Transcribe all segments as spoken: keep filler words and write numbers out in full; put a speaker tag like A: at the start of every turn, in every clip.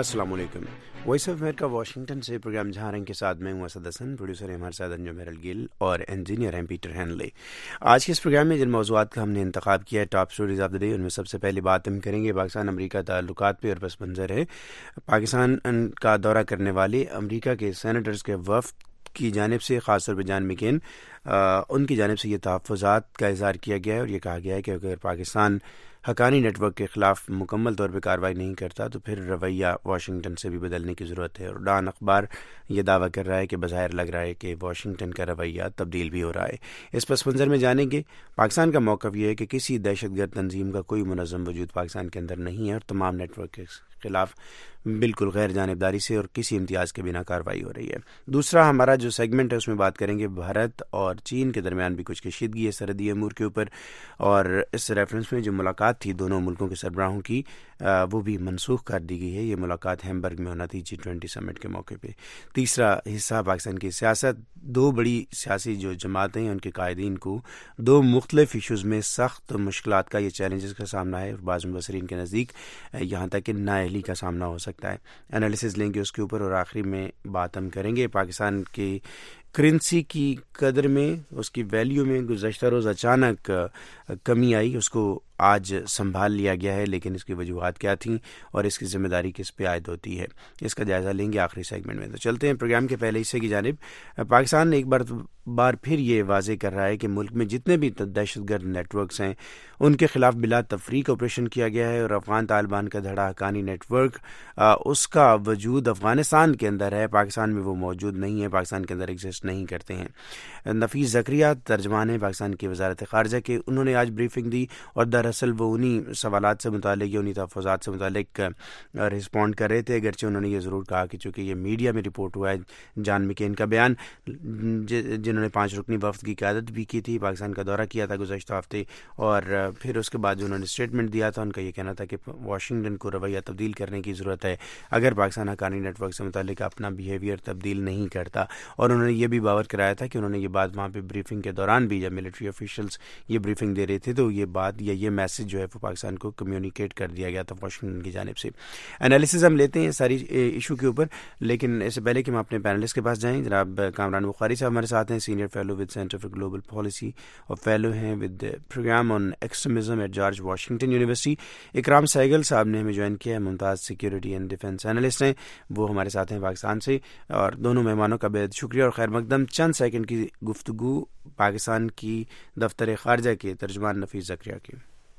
A: अस्सलाम वालेकुम। Voice of America Washington से प्रोग्राम झारंग के साथ मैं हूं असद हसन, प्रोड्यूसर है हमारे साथ अंजुम मेरल गिल और इंजीनियर हैं पीटर हैनले। आज के इस प्रोग्राम में जिन मौज़ूआत का हमने इंतखाब किया है top stories of the day, उनमें सबसे पहली बात हम करेंगे पाकिस्तान अमरीका ताल्लुकात पे और पस मंज़र है। पाकिस्तान का दौरा करने वाले अमरीका के सेनेटर्स के वफ़द की जानिब से ख़ास तौर पर जॉन मैकेन उनकी जानिब से ये तहफ़्फ़ुज़ात का इज़हार किया गया है और ये कहा गया है कि अगर पाकिस्तान हक़ानी नेटवर्क के ख़िलाफ़ मुकम्मल तौर पर कार्रवाई नहीं करता तो फिर रवैया वाशिंगटन से भी बदलने की ज़रूरत है। और डॉन अखबार ये दावा कर रहा है कि बज़ाहिर लग रहा है कि वाशिंगटन का रवैया तब्दील भी हो रहा है। इस पस मंज़र में जानेंगे पाकिस्तान का मौक़िफ़ ये है कि किसी दहशतगर्द तंजीम का कोई मुनज़्ज़म वजूद पाकिस्तान के अंदर नहीं है और तमाम नेटवर्क के खिलाफ बिल्कुल गैर जानिबदारी से और किसी इम्तियाज़ के बिना कार्रवाई हो रही है। दूसरा हमारा जो सेगमेंट है उसमें बात करेंगे भारत और चीन के दरमियान भी कुछ कशीदगी है सरहदी अमूर के ऊपर, और इस रेफरेंस में जो मुलाकात थी दोनों मुल्कों के सरबराहों की वो भी मनसूख कर दी गई है। ये मुलाकात हैम्बर्ग में होना थी जी ट्वेंटी समिट के मौके पे। तीसरा हिस्सा पाकिस्तान की सियासत, दो बड़ी सियासी जो जमातें हैं उनके कायदीन को दो मुख्तलिफ इशूज़ में सख्त मुश्किलात का ये चैलेंजेस का सामना है और बाज़ मुबसरीन के नज़दीक यहाँ तक कि नाअहली का सामना हो सकता है। एनालिसिस लेंगे उसके ऊपर और आखिरी में बात हम करेंगे पाकिस्तान के करेंसी की कदर में, उसकी वैल्यू में गुज़श्ता रोज़ अचानक कमी आई, उसको आज संभाल लिया गया है, लेकिन इसकी वजूहात क्या थीं और इसकी ज़िम्मेदारी किस पे आयद होती है, इसका जायज़ा लेंगे आखिरी सेगमेंट में। तो चलते हैं प्रोग्राम के पहले हिस्से की जानिब। पाकिस्तान एक बार बार फिर ये वाज़े कर रहा है कि मुल्क में जितने भी दहशतगर्द नेटवर्क्स हैं उनके खिलाफ बिला तफरीक ऑपरेशन किया गया है और अफ़गान तालिबान का धड़ा हक़ानी नेटवर्क आ, उसका वजूद अफ़गानिस्तान के अंदर है, पाकिस्तान में वो मौजूद नहीं है, पाकिस्तान के अंदर एग्जिस्ट नहीं करते हैं। नफ़ीस ज़करिया तर्जमान है पाकिस्तान की वज़ारत ख़ारजा के, उन्होंने आज ब्रीफिंग दी और दरअसल वो उन्हीं सवालात से मुतालिक या उन्हीं तहफ़्फ़ुज़ात से मुतालिक रिस्पॉन्ड कर रहे थे, अगरचे उन्होंने ये ज़रूर कहा कि चूँकि ये मीडिया में रिपोर्ट हुआ है जॉन मैकेन का बयान, जिन्होंने पाँच रुकनी वफ़द की क़यादत भी की थी, पाकिस्तान का दौरा किया था गुज़श्ता हफ़्ते, और फिर उसके बाद जो उन्होंने स्टेटमेंट दिया था उनका ये कहना था कि वाशिंगटन को रवैया तब्दील करने की ज़रूरत है अगर पाकिस्तान हक़ानी नेटवर्क से मुतालिक अपना बिहेवियर तब्दील नहीं करता। और उन्होंने ये भी बावर कराया था कि उन्होंने ये बात वहाँ पे ब्रीफिंग के दौरान भी, जब मिलिट्री ऑफिशियल्स ये ब्रीफिंग दे रहे थे तो ये बात या ये मैसेज जो है वो पाकिस्तान को कम्युनिकेट कर दिया गया था वाशिंगटन की जानिब से। एनालिसिस हम लेते हैं सारी इशू के ऊपर, लेकिन इससे पहले कि हम अपने पैनलिस्ट के पास जाएँ, जनाब कामरान बुखारी साहब हमारे साथ हैं, senior fellow with center for global policy और फेलो हैं with program on extremism at George Washington university. Ikram Sehgal साहब ने हमें ज्वाइन किया है, मुमताज़ सिक्योरिटी एंड डिफेंस एनालिस्ट हैं, वो हमारे साथ हैं पाकिस्तान से। और दोनों मेहमानों का बेहद शुक्रिया और खैर मकदम। चंद सेकंड की गुफ्तगू पाकिस्तान की दफ्तर खारजा के तर्जुमान नफीस ज़करिया की।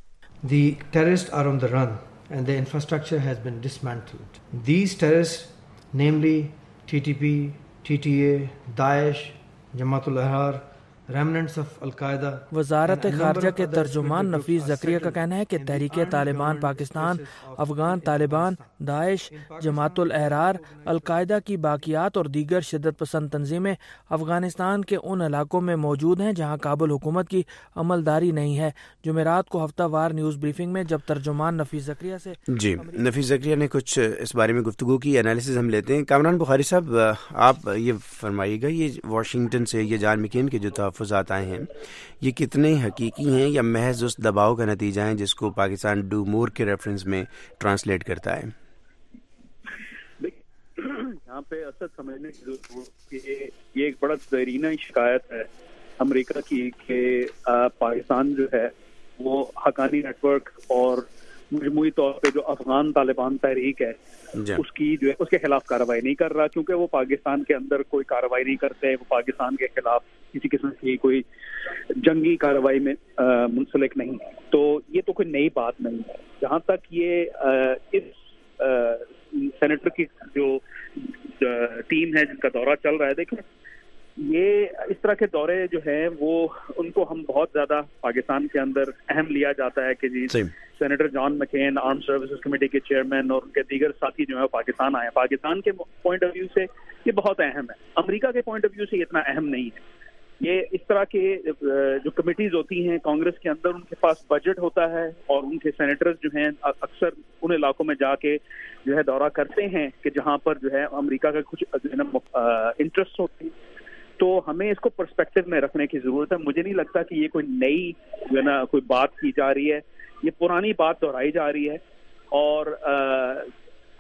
B: The terrorists are on the run and the infrastructure has been dismantled. These terrorists, namely T T P, T T A, Daesh, Jamaat ul-Ahrar, remnants of Al-Qaeda.
C: वज़ारत ख़ारजा के तर्जुमान नफीस ज़करिया का कहना है कि तहरीक तालिबान पाकिस्तान, अफ़गान तालिबान, दाइश, जमातुल अहरार, अलकायदा की बाकियात और दीगर शिद्दत पसंद तंजीमें अफ़गानिस्तान के उन इलाकों में मौजूद हैं जहाँ काबुल हुकूमत की अमलदारी नहीं है। जुमेरात को हफ्तावार न्यूज़ ब्रीफिंग में जब तर्जुमान नफीस ज़करिया से जी
A: नफीस ज़करिया ने कुछ इस बारे में गुफ्तगू की, एनालिसिस हम लेते हैं। कामरान बुखारी साहब, आप ये फरमाइएगा, ये वाशिंगटन से ये जॉन मैकेन के जो तहफ़्फ़ुज़ात आए हैं ये कितने हकीकी हैं या महज उस दबाव का नतीजा है जिसको पाकिस्तान डू मोर के रेफरेंस में ट्रांसलेट करता है?
D: यहाँ पे असद समझने की जरूरत है कि ये एक बड़ा ज़रीना शिकायत है अमेरिका की कि पाकिस्तान जो है वो हक़ानी नेटवर्क और मजमूई तौर पे जो अफगान तालिबान तहरीक है उसकी जो है उसके खिलाफ कार्रवाई नहीं कर रहा, क्योंकि वो पाकिस्तान के अंदर कोई कार्रवाई नहीं करते, वो पाकिस्तान के खिलाफ किसी किस्म की कोई जंगी कार्रवाई में मुंसलिक नहीं है। तो ये तो कोई नई बात नहीं है। जहाँ तक ये आ, इस आ, सेनेटर की जो टीम है जिनका दौरा चल रहा है, देखें ये इस तरह के दौरे जो हैं वो उनको हम बहुत ज़्यादा पाकिस्तान के अंदर अहम लिया जाता है कि जी senator John McCain armed services committee के चेयरमैन और उनके दीगर साथी जो है पाकिस्तान आए। पाकिस्तान के पॉइंट ऑफ व्यू से ये बहुत अहम है, अमेरिका के पॉइंट ऑफ व्यू से इतना अहम नहीं है। ये इस तरह के जो कमेटीज होती हैं कांग्रेस के अंदर, उनके पास बजट होता है और उनके सेनेटर्स जो हैं अक्सर उन इलाकों में जाके जो है दौरा करते हैं कि जहाँ पर जो है अमेरिका का कुछ इंटरेस्ट होते हैं। तो हमें इसको पर्सपेक्टिव में रखने की जरूरत है। मुझे नहीं लगता कि ये कोई नई जो है ना कोई बात की जा रही है, ये पुरानी बात दोहराई जा रही है। और आ,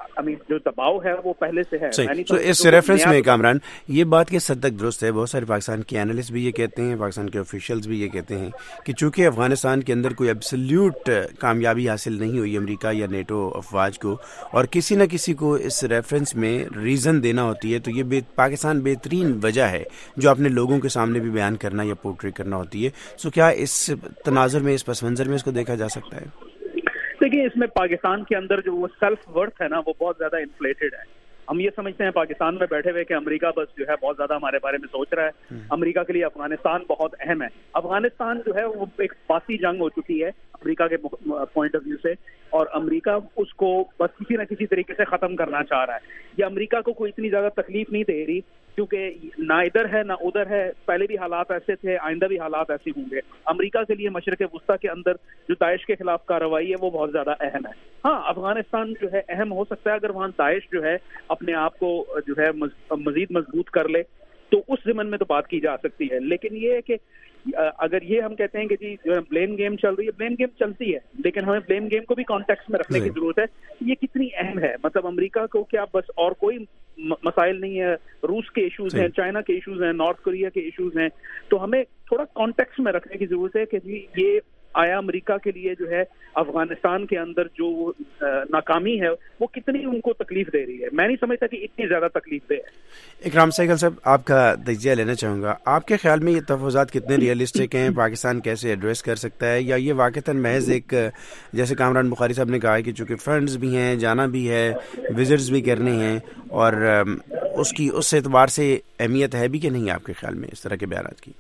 D: आई मीन جو دباؤ ہے وہ پہلے سے ہے.
A: تو اس ریفرنس میں کامران یہ بات کس حد تک درست ہے؟ بہت سارے پاکستان کے اینالسٹ بھی یہ کہتے ہیں, پاکستان کے آفیشلز بھی یہ کہتے ہیں کہ چونکہ افغانستان کے اندر کوئی ایبسلیوٹ کامیابی حاصل نہیں ہوئی امریکہ یا نیٹو افواج کو, اور کسی نہ کسی کو اس ریفرنس میں ریزن دینا ہوتی ہے, تو یہ پاکستان بہترین وجہ ہے جو اپنے لوگوں کے سامنے بھی بیان کرنا یا پورٹری کرنا ہوتی ہے. سو کیا اس تناظر میں, اس پس منظر میں اس کو دیکھا جا سکتا ہے؟
D: دیکھیے اس میں پاکستان کے اندر جو وہ سیلف ورتھ ہے نا وہ بہت زیادہ انفلیٹڈ ہے. ہم یہ سمجھتے ہیں پاکستان میں بیٹھے ہوئے کہ امریکہ بس جو ہے بہت زیادہ ہمارے بارے میں سوچ رہا ہے, امریکہ کے لیے افغانستان بہت اہم ہے. افغانستان جو ہے وہ ایک باسی جنگ ہو چکی ہے امریکہ کے پوائنٹ آف ویو سے, اور امریکہ اس کو بس کسی نہ کسی طریقے سے ختم کرنا چاہ رہا ہے. یہ امریکہ کو کوئی اتنی زیادہ تکلیف نہیں دے رہی کیونکہ نہ ادھر ہے نہ ادھر ہے, پہلے بھی حالات ایسے تھے, آئندہ بھی حالات ایسے ہوں گے. امریکہ کے لیے مشرق وسطیٰ کے اندر جو داعش کے خلاف کارروائی ہے وہ بہت زیادہ اہم ہے. ہاں افغانستان جو ہے اہم ہو سکتا ہے اگر وہاں داعش جو ہے اپنے آپ کو جو ہے مزید مضبوط کر لے تو اس ضمن میں تو بات کی جا سکتی ہے. لیکن یہ ہے کہ اگر یہ ہم کہتے ہیں کہ جی جو ہے بلیم گیم چل رہی ہے, بلیم گیم چلتی ہے لیکن ہمیں بلیم گیم کو بھی کانٹیکسٹ میں رکھنے کی ضرورت ہے. یہ کتنی اہم ہے, مطلب امریکہ کو کیا بس اور کوئی مسائل نہیں ہے, روس کے ایشوز ہیں, چائنا کے ایشوز ہیں, نارتھ کوریا کے ایشوز ہیں, تو ہمیں تھوڑا کانٹیکسٹ میں رکھنے کی ضرورت ہے کہ جی یہ آیا امریکہ کے لیے جو ہے افغانستان کے اندر جو ناکامی ہے وہ کتنی ان کو تکلیف دے رہی ہے. میں نہیں سمجھتا کہ اتنی زیادہ تکلیف دے ہے.
A: اکرام سہگل صاحب, آپ کا تجزیہ لینا چاہوں گا. آپ کے خیال میں یہ تفویضات کتنے ریئلسٹک ہیں, پاکستان کیسے ایڈریس کر سکتا ہے, یا یہ واقعتاً محض ایک جیسے کامران بخاری صاحب نے کہا ہے کہ چونکہ فنڈز بھی ہیں, جانا بھی ہے, وزٹس بھی کرنے ہیں, اور اس کی اس اعتبار سے اہمیت ہے بھی کہ نہیں آپ کے خیال میں اس طرح کے بیانات کی؟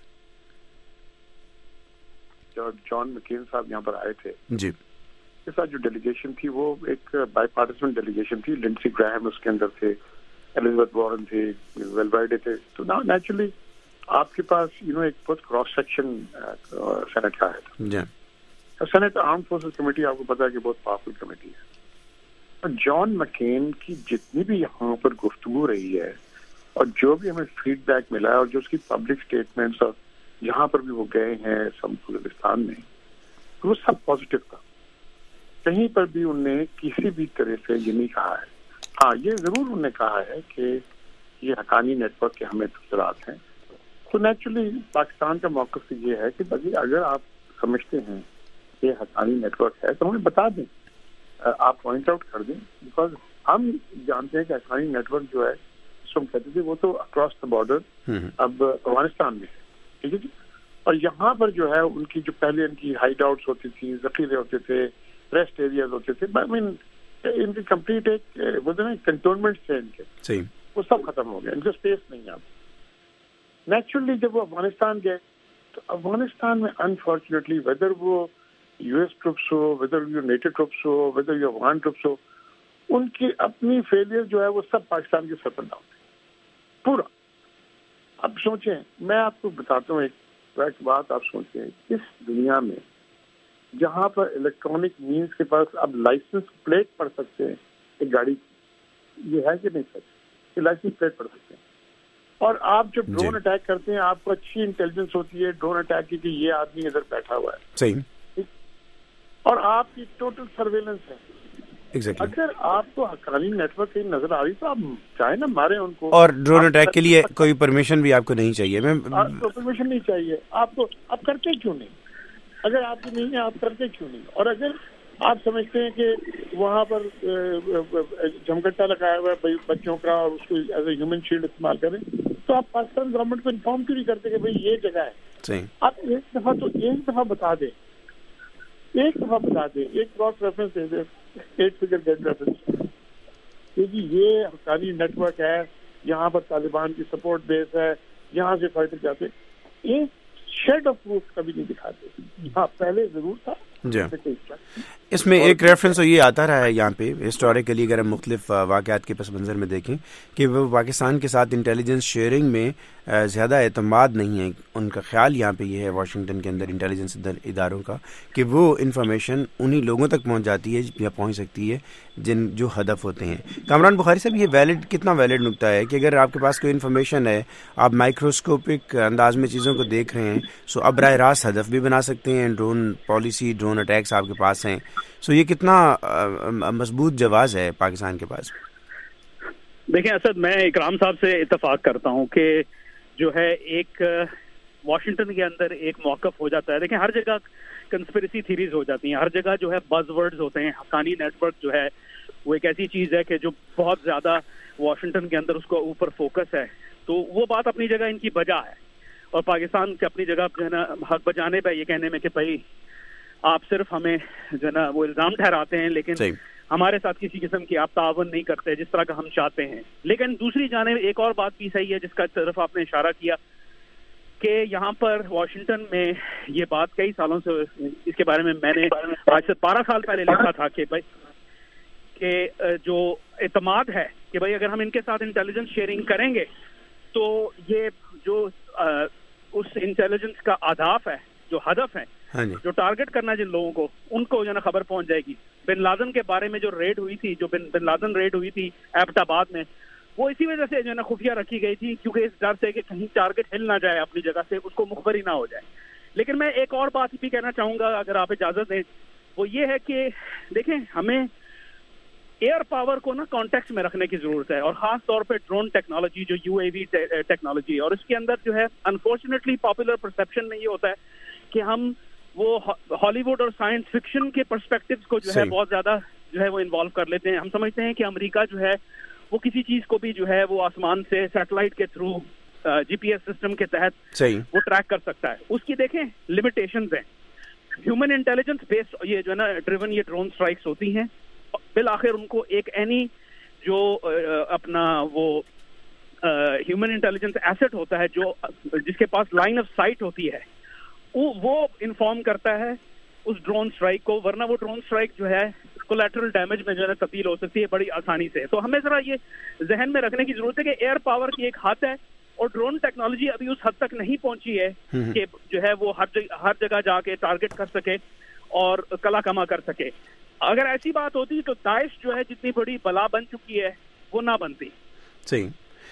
E: جان مکین صاحب یہاں پر آئے تھے
A: جی,
E: کے ساتھ جو ڈیلیگیشن تھی وہ ایک بائی پارٹیسن ڈیلیگیشن تھی. لنڈسی گراہم اس کے اندر تھے, ایلزابتھ وارن تھے, ویل برائڈے تھے. تو نا نیچرلی آپ کے پاس یو نو ایک بہت کراس سیکشن سینٹ کا ہے. سینٹ آرم فورسز کمیٹی آپ کو پتا ہے کہ بہت پاورفل کمیٹی ہے. اور جان مکین کی جتنی بھی یہاں پر گفتگو رہی ہے اور جو بھی ہمیں فیڈ بیک ملا ہے اور جو اس کی پبلک اسٹیٹمنٹس اور جہاں پر بھی وہ گئے ہیں سب بلوچستان میں, وہ سب پازیٹیو تھا. کہیں پر بھی انہوں نے کسی بھی طرح سے یہ نہیں کہا ہے. ہاں یہ ضرور انہوں نے کہا ہے کہ یہ حقانی نیٹ ورک کے ہمیں تبصرات ہیں. تو نیچرلی پاکستان کا موقف یہ ہے کہ بھائی اگر آپ سمجھتے ہیں کہ حقانی نیٹ ورک ہے تو ہمیں بتا دیں, آپ پوائنٹ آؤٹ کر دیں. بیکاز ہم جانتے ہیں کہ حقانی نیٹ ورک جو ہے جس کو ہم کہتے تھے وہ تو اکراس دا بارڈر اب افغانستان میں ہے, ٹھیک ہے جی. اور یہاں پر جو ہے ان کی جو پہلے ان کی ہائیڈ آؤٹس ہوتی تھی, ذخیرے ہوتے تھے, ریسٹ ایریاز ہوتے تھے, آئی مین ان کی کمپلیٹ ایک وہ جو ہے کنٹونمنٹ تھے ان کے, وہ سب ختم ہو گیا, ان کے اسپیس نہیں ہے. نیچرلی جب وہ افغانستان گئے تو افغانستان میں انفارچونیٹلی ویدر وہ یو ایس ٹروپس ہو, ویدر یو نیٹو ٹروپس ہو, ویدر یو افغان ٹروپس ہو, ان کی اپنی فیلئر جو ہے وہ سب پاکستان کے سر پر ڈالتے ہیں پورا. اب سوچیں, میں آپ کو بتاتا ہوں ایک بات, آپ سوچیں اس دنیا میں جہاں پر الیکٹرانک مینس کے پاس اب لائسنس پلیٹ پڑھ سکتے ہیں ایک گاڑی کی, یہ ہے کہ نہیں سچ کہ لائسنس پلیٹ پڑھ سکتے ہیں. اور آپ جب ڈرون اٹیک کرتے ہیں آپ کو اچھی انٹیلیجنس ہوتی ہے ڈرون اٹیک کی کہ یہ آدمی ادھر بیٹھا ہوا ہے,
A: صحیح,
E: اور آپ کی ٹوٹل سرویلنس ہے. Exactly. اگر آپ کو حقانی نیٹ ورک کہیں نظر آ رہی تو آپ چاہے نا مارے ان کو.
A: اور ڈرون اٹیک کے لیے کوئی پرمیشن بھی آپ کو نہیں چاہیے, میں
E: آپ کو پرمیشن نہیں چاہیے. آپ کو آپ کرتے کیوں نہیں؟ اگر آپ کو نہیں ہے آپ کرتے کیوں نہیں؟ اور اگر آپ سمجھتے ہیں کہ وہاں پر جمگٹا لگایا ہوا ہے بچوں کا اور اس کو ایز اے ہیومن شیلڈ استعمال کریں, تو آپ پاکستان گورنمنٹ کو انفارم کیوں نہیں کرتے کہ بھائی یہ جگہ ہے؟ آپ ایک دفعہ تو ایک دفعہ بتا دیں, ایک دفعہ بتا دیں, ایک کراس ریفرنس دے دیں, ایٹ فگر گیٹ ریفرنس کہ جی یہ حقانی نیٹ ورک ہے, یہاں پر طالبان کی سپورٹ بیس ہے, یہاں سے فائٹر جاتے. ایک شیڈ آف پروف کبھی نہیں دکھاتے. ہاں پہلے ضرور تھا.
A: جی, اس میں ایک ریفرنس تو یہ آتا رہا ہے یہاں پہ ہسٹوریکلی, اگر ہم مختلف واقعات کے پس منظر میں دیکھیں کہ وہ پاکستان کے ساتھ انٹیلیجنس شیئرنگ میں زیادہ اعتماد نہیں ہے. ان کا خیال یہاں پہ یہ ہے واشنگٹن کے اندر انٹیلیجنس اداروں کا کہ وہ انفارمیشن انہی لوگوں تک پہنچ جاتی ہے یا پہنچ سکتی ہے جن جو ہدف ہوتے ہیں. کامران بخاری صاحب, یہ ویلڈ کتنا ویلڈ نکتہ ہے کہ اگر آپ کے پاس کوئی انفارمیشن ہے, آپ مائکروسکوپک انداز میں چیزوں کو دیکھ رہے ہیں, سو اب براہ راست ہدف بھی بنا سکتے ہیں, ڈرون پالیسی ڈرون اٹیکس آپ کے پاس ہیں, سو یہ کتنا مضبوط جواز ہے پاکستان کے پاس؟
D: دیکھیں اسد, میں اکرام صاحب سے اتفاق کرتا ہوں کہ جو ہے ایک واشنگٹن کے اندر ایک موقف ہو جاتا ہے. دیکھیں ہر جگہ کنسپریسی تھیریز ہو جاتی ہیں, ہر جگہ جو ہے بز ورڈز ہوتے ہیں. حقانی نیٹ ورک جو ہے وہ ایک ایسی چیز ہے کہ جو بہت زیادہ واشنگٹن کے اندر اس کو اوپر فوکس ہے, تو وہ بات اپنی جگہ ان کی بجا ہے, اور پاکستان کے اپنی جگہ جو ہے نا حق بجانے پہ یہ کہنے میں کہ بھائی آپ صرف ہمیں جو ہے نا وہ الزام ٹھہراتے ہیں لیکن صحیح. ہمارے ساتھ کسی قسم کی آپ تعاون نہیں کرتے جس طرح کا ہم چاہتے ہیں. لیکن دوسری جانب ایک اور بات بھی صحیح ہے جس کا طرف آپ نے اشارہ کیا کہ یہاں پر واشنگٹن میں یہ بات کئی سالوں سے اس کے بارے میں میں نے آج سے بارہ سال پہلے لکھا تھا کہ بھائی کہ جو اعتماد ہے کہ بھائی اگر ہم ان کے ساتھ انٹیلیجنس شیئرنگ کریں گے تو یہ جو اس انٹیلیجنس کا اہداف ہے, جو ہدف ہے, جو ٹارگٹ کرنا جن لوگوں کو, ان کو جو نا خبر پہنچ جائے گی. بن لادن کے بارے میں جو ریڈ ہوئی تھی, جو بن بن لادن ریڈ ہوئی تھی ایبٹ آباد میں, وہ اسی وجہ سے جو ہے نا خفیہ رکھی گئی تھی کیونکہ اس ڈر سے کہ کہیں ٹارگٹ ہل نہ جائے اپنی جگہ سے, اس کو مخبر ہی نہ ہو جائے. لیکن میں ایک اور بات بھی کہنا چاہوں گا اگر آپ اجازت دیں, وہ یہ ہے کہ دیکھیں ہمیں ایئر پاور کو نا کانٹیکس میں رکھنے کی ضرورت ہے, اور خاص طور پہ ڈرون ٹیکنالوجی جو یو اے وی ٹیکنالوجی, اور اس کے اندر جو ہے انفارچونیٹلی پاپولر پرسپشن میں یہ ہوتا ہے کہ ہم وہ ہالی ووڈ اور سائنس فکشن کے پرسپیکٹیوز کو جو ہے بہت زیادہ جو ہے وہ انوالو کر لیتے ہیں. ہم سمجھتے ہیں کہ امریکہ جو ہے وہ کسی چیز کو بھی جو ہے وہ آسمان سے سیٹلائٹ کے through G P S system کے تحت وہ ٹریک کر سکتا ہے. اس کی دیکھیں لمیٹیشنز ہیں. ہیومن انٹیلیجنس بیسڈ یہ جو ہے نا ڈریون یہ ڈرون اسٹرائکس ہوتی ہیں, بالآخر ان کو ایک اینی جو اپنا وہ ہیومن انٹیلیجنس ایسٹ ہوتا ہے جو جس کے پاس لائن آف سائٹ ہوتی ہے وہ انفارم کرتا ہے اس ڈرون اسٹرائک کو, ورنہ وہ ڈرون اسٹرائک جو ہے کولیٹرل ڈیمیج میں جو ہے تبدیل ہو سکتی ہے بڑی آسانی سے. تو ہمیں ذرا یہ ذہن میں رکھنے کی ضرورت ہے کہ ایئر پاور کی ایک حد ہے اور ڈرون ٹیکنالوجی ابھی اس حد تک نہیں پہنچی ہے کہ جو ہے وہ ہر جگہ ہر جگہ جا کے ٹارگٹ کر سکے اور کلا کما کر سکے. اگر ایسی بات ہوتی تو داعش جو ہے جتنی بڑی بلا بن چکی ہے وہ نہ بنتی.
A: صحیح,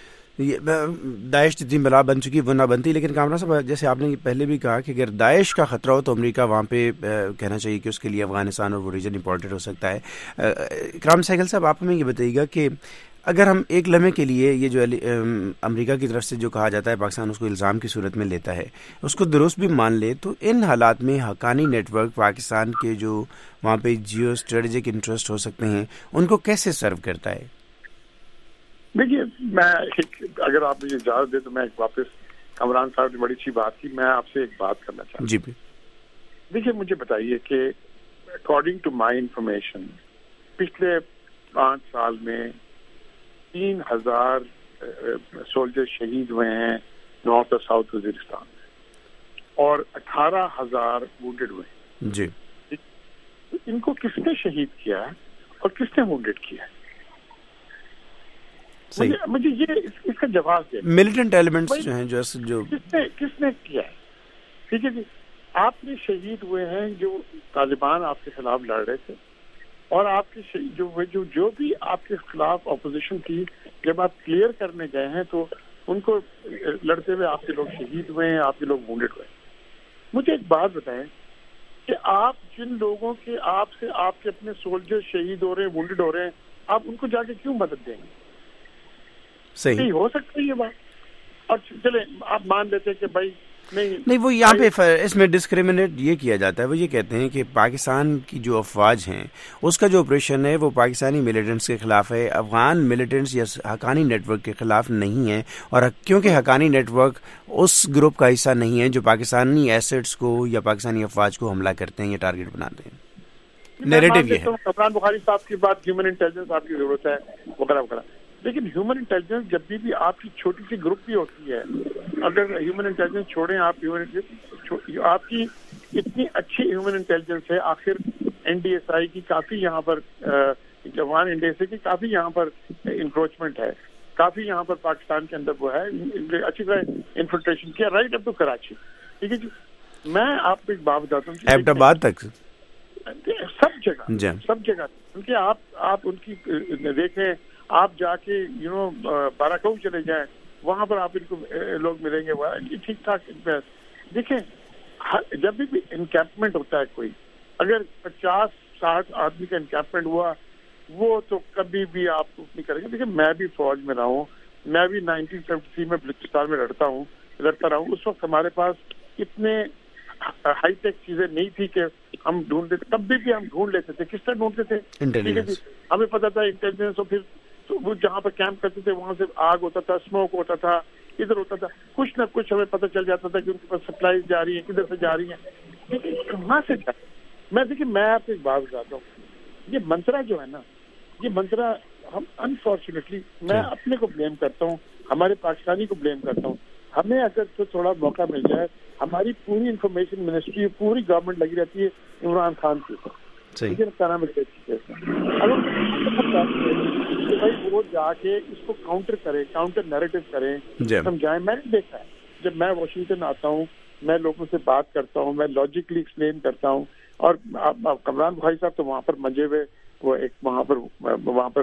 A: داعش جتنی بلا بن چکی وہ نہ بنتی. لیکن کامران صاحب جیسے آپ نے پہلے بھی کہا کہ اگر داعش کا خطرہ ہو تو امریکہ وہاں پہ کہنا چاہیے کہ اس کے لیے افغانستان اور وہ ریجن امپورٹنٹ ہو سکتا ہے. اکرام سہگل صاحب آپ ہمیں یہ بتائیے گا کہ اگر ہم ایک لمحے کے لیے یہ جو امریکہ کی طرف سے جو کہا جاتا ہے پاکستان اس کو الزام کی صورت میں لیتا ہے اس کو درست بھی مان لے, تو ان حالات میں حقانی نیٹ ورک پاکستان کے جو وہاں پہ جیو اسٹریٹجک انٹرسٹ ہو سکتے ہیں ان کو کیسے سرو کرتا ہے؟
E: دیکھیے میں اگر آپ مجھے اجازت دیں تو میں ایک واپس کامران صاحب نے بڑی اچھی بات کی, میں آپ سے ایک بات کرنا چاہتا ہوں.
A: جی
E: دیکھیے مجھے بتائیے کہ اکارڈنگ ٹو مائی انفارمیشن پچھلے پانچ سال میں تین ہزار سولجر شہید ہوئے ہیں نارتھ اور ساؤتھ وزیرستان میں, اور اٹھارہ ہزار وونڈیڈ ہوئے ہیں.
A: جی,
E: ان کو کس نے شہید کیا ہے اور کس نے وونڈیڈ کیا ہے؟ مجھے یہ اس کا جواب دیا.
A: ملیٹنٹ ایلیمنٹس جو ہیں جو جو
E: کس نے کس نے کیا ہے؟ ٹھیک ہے جی, آپ نے شہید ہوئے ہیں جو طالبان آپ کے خلاف لڑ رہے تھے, اور آپ کے جو جو جو بھی آپ کے خلاف اپوزیشن تھی جب آپ کلیئر کرنے گئے ہیں تو ان کو لڑتے ہوئے آپ کے لوگ شہید ہوئے ہیں, آپ کے لوگ وونڈیڈ ہوئے ہیں. مجھے ایک بات بتائیں کہ آپ جن لوگوں کے آپ سے آپ کے اپنے سولجر شہید ہو رہے ہیں, وونڈیڈ ہو رہے ہیں, آپ ان کو جا کے کیوں مدد دیں گے؟
A: صحیح
E: ہو سکتی ہے یہ بات, اور چلے آپ مان لیتے کہ بھائی نہیں
A: نہیں وہ یہاں پہ اس میں ڈسکریمنیٹ یہ کیا جاتا ہے. وہ یہ کہتے ہیں کہ پاکستان کی جو افواج ہیں اس کا جو آپریشن ہے وہ پاکستانی ملیٹنٹس کے خلاف ہے, افغان ملیٹنٹس یا حقانی نیٹ ورک کے خلاف نہیں ہے, اور کیونکہ حقانی نیٹ ورک اس گروپ کا حصہ نہیں ہے جو پاکستانی ایسٹس کو یا پاکستانی افواج کو حملہ کرتے ہیں یا ٹارگٹ بناتے ہیں. نیریٹو یہ ہے.
E: عمران بخاری صاحب کی بات ہیومن انٹیلیجنس آپ کی ضرورت ہے وغیرہ وغیرہ, لیکن ہیومن انٹیلیجنس جب بھی بھی آپ کی چھوٹی سی گروپ بھی ہوتی ہے, اگر ہیومن انٹیلیجنس چھوڑیں آپ ہیومن آپ کی اتنی اچھی ہیومن انٹیلیجنس ہے, آخر این ڈی ایس آئی کی کافی یہاں پر Afghan N D S I کی کافی یہاں پر انکروچمنٹ ہے, کافی یہاں پر پاکستان کے اندر وہ ہے اچھی طرح انفلٹریشن کیا رائٹ اپ ٹو کراچی. ٹھیک ہے جی. میں آپ کو ایک بات بتاتا ہوں,
A: ایبٹ آباد تک
E: سب جگہ سب جگہ کیونکہ آپ آپ ان کی دیکھیں, آپ جا کے یو نو باراکو چلے جائیں, وہاں پر آپ ان کو لوگ ملیں گے, وہ ٹھیک ٹھاک. دیکھیں جب بھی انکیمپمنٹ ہوتا ہے کوئی, اگر پچاس ساٹھ آدمی کا انکیمپمنٹ ہوا, وہ تو کبھی بھی آپ نہیں کریں گے. دیکھیں میں بھی فوج میں رہا ہوں, میں بھی نائنٹین سیونٹی تھری میں بلوچستان میں لڑتا ہوں لڑتا رہا ہوں. اس وقت ہمارے پاس اتنے ہائی ٹیک چیزیں نہیں تھی کہ ہم ڈھونڈتے تھے, تب بھی ہم ڈھونڈ لیتے تھے. کس طرح ڈھونڈتے تھے؟ ٹھیک ہے جی, ہمیں پتا تھا انٹیلیجنس. اور پھر وہ جہاں پر کیمپ کرتے تھے وہاں سے آگ ہوتا تھا, اسموک ہوتا تھا, ادھر ہوتا تھا, کچھ نہ کچھ ہمیں پتہ چل جاتا تھا کہ ان کے پاس سپلائیز جا رہی ہیں, کدھر سے جا رہی ہیں, لیکن کہاں سے جا. میں دیکھیے میں آپ کو ایک بات بتاتا ہوں, یہ منترا جو ہے نا, یہ منترا ہم انفارچونیٹلی میں اپنے کو بلیم کرتا ہوں, ہمارے پاکستانی کو بلیم کرتا ہوں. ہمیں اگر تو تھوڑا موقع مل جائے, ہماری پوری انفارمیشن منسٹری پوری گورنمنٹ لگی رہتی ہے عمران خان کے اوپر. بھائی وہ جا کے اس کو کاؤنٹر کرے, کاؤنٹر نیریٹو کریں, سمجھائیں. میں نے دیکھا ہے جب میں واشنگٹن آتا ہوں, میں لوگوں سے بات کرتا ہوں, میں لاجیکلی ایکسپلین کرتا ہوں. اور کمران بخاری صاحب تو وہاں پر منجے ہوئے, وہ ایک وہاں پر وہاں پر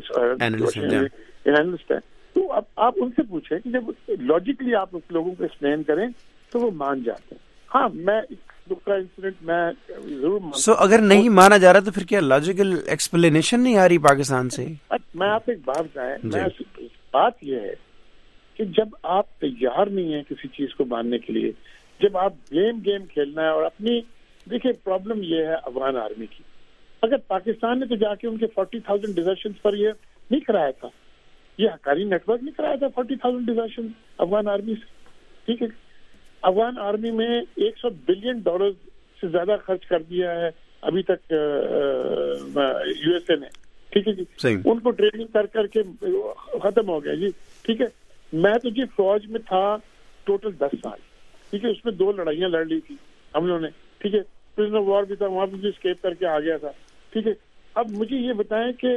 E: اینالسٹ ہے. تو اب آپ ان سے پوچھیں کہ جب لاجیکلی آپ لوگوں کو ایکسپلین کریں تو وہ مان جاتے ہیں. ہاں میں دوسرا انسیڈنٹ میں ضرور
A: سو so, اگر نہیں مانا جا رہا تو پھر کیا لاجیکل ایکسپلینیشن نہیں آ رہی پاکستان سے؟
E: میں آپ ایک بات بتائیں, بات یہ ہے کہ جب آپ تیار نہیں ہیں کسی چیز کو ماننے کے لیے, جب آپ گیم گیم کھیلنا ہے. اور اپنی دیکھیے پرابلم یہ ہے افغان آرمی کی, اگر پاکستان نے تو جا کے ان کے فورٹی تھاؤزینڈ ڈیزرشن پر یہ نہیں کرایا تھا, یہ حقانی نیٹ ورک نہیں کرایا تھا forty thousand desertion Afghan army سے. ٹھیک ہے, افغان آرمی میں ایک سو بلین ڈالر سے زیادہ خرچ کر دیا ہے ابھی تک یو ایس اے نے. ٹھیک ہے جی, ان کو ٹریننگ کر کر کے ختم ہو گیا جی. ٹھیک ہے, میں تو جی فوج میں تھا ٹوٹل دس سال. ٹھیک ہے, اس میں دو لڑائیاں لڑ لی تھی ہم لوگوں نے. ٹھیک ہے, پرزنر وار بھی تھا, وہاں پہ اسکیپ کر کے آ گیا تھا. ٹھیک ہے, اب مجھے یہ بتائیں کہ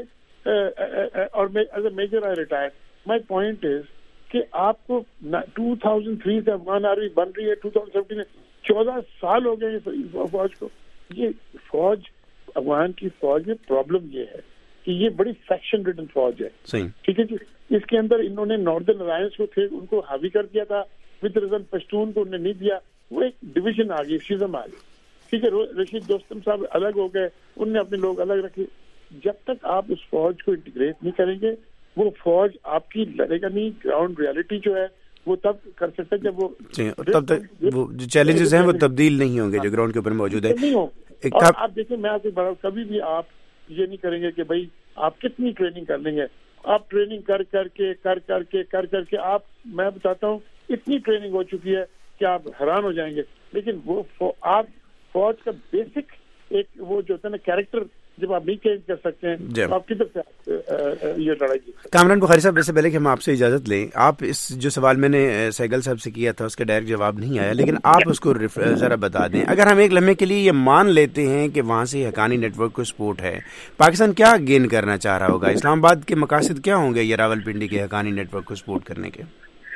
E: اور میں as a major I retire, my point is کہ آپ کو ٹو تھاؤزینڈ تھری سے افغان آرمی بن رہی ہے, ٹو تھاؤزینڈ سیونٹین میں چودہ سال ہو گئے فوج کو. یہ فوج افغان کی فوج میں پرابلم یہ ہے کہ یہ بڑی فیکشن ریڈن فوج ہے. ٹھیک ہے جی, اس کے اندر انہوں نے ناردرن الائنس کو تھے ان کو حاوی کر دیا تھا, ود ریزن پشتون کو انہوں نے نہیں دیا, وہ ایک ڈویژن آ گئی, شیزم آ گئی. ٹھیک ہے, رشید دوستم صاحب الگ ہو گئے, ان نے اپنے لوگ الگ رکھے. جب تک آپ اس فوج کو انٹیگریٹ نہیں کریں گے وہ فوج آپ کی لڑے گا نہیں. گراؤنڈ ریالٹی جو ہے وہ تب کر سکتا ہے جب وہ
A: تب تک وہ جو چیلنجز ہیں وہ تبدیل نہیں ہوں گے جو گراؤنڈ کے اوپر موجود ہے.
E: نہیں ہوں. اور آپ دیکھیں میں آپ سے بڑا کبھی بھی آپ یہ نہیں کریں گے کہ بھائی آپ کتنی ٹریننگ کر لیں گے. آپ ٹریننگ کر کر کے کر کر کے کر کر کے آپ, میں بتاتا ہوں اتنی ٹریننگ ہو چکی ہے کہ آپ حیران ہو جائیں گے. لیکن وہ آپ فوج کا بیسک ایک وہ جو ہوتا ہے نا کیریکٹر, جب آپ نہیں چینج کر سکتے ہیں آپ کدھر سے یہ لڑائی جیت سکتے ہیں.
A: کامران بخاری صاحب, اس سے پہلے کہ ہم آپ سے اجازت لیں, آپ اس جو سوال میں نے سہگل صاحب سے کیا تھا اس کا ڈائریکٹ جواب نہیں آیا, لیکن آپ اس کو ذرا بتا دیں. اگر ہم ایک لمحے کے لیے یہ مان لیتے ہیں کہ وہاں سے حقانی نیٹ ورک کو سپورٹ ہے, پاکستان کیا گین کرنا چاہ رہا ہوگا؟ اسلام آباد کے مقاصد کیا ہوں گے یہ راول پنڈی کے حقانی نیٹ ورک کو سپورٹ کرنے کے؟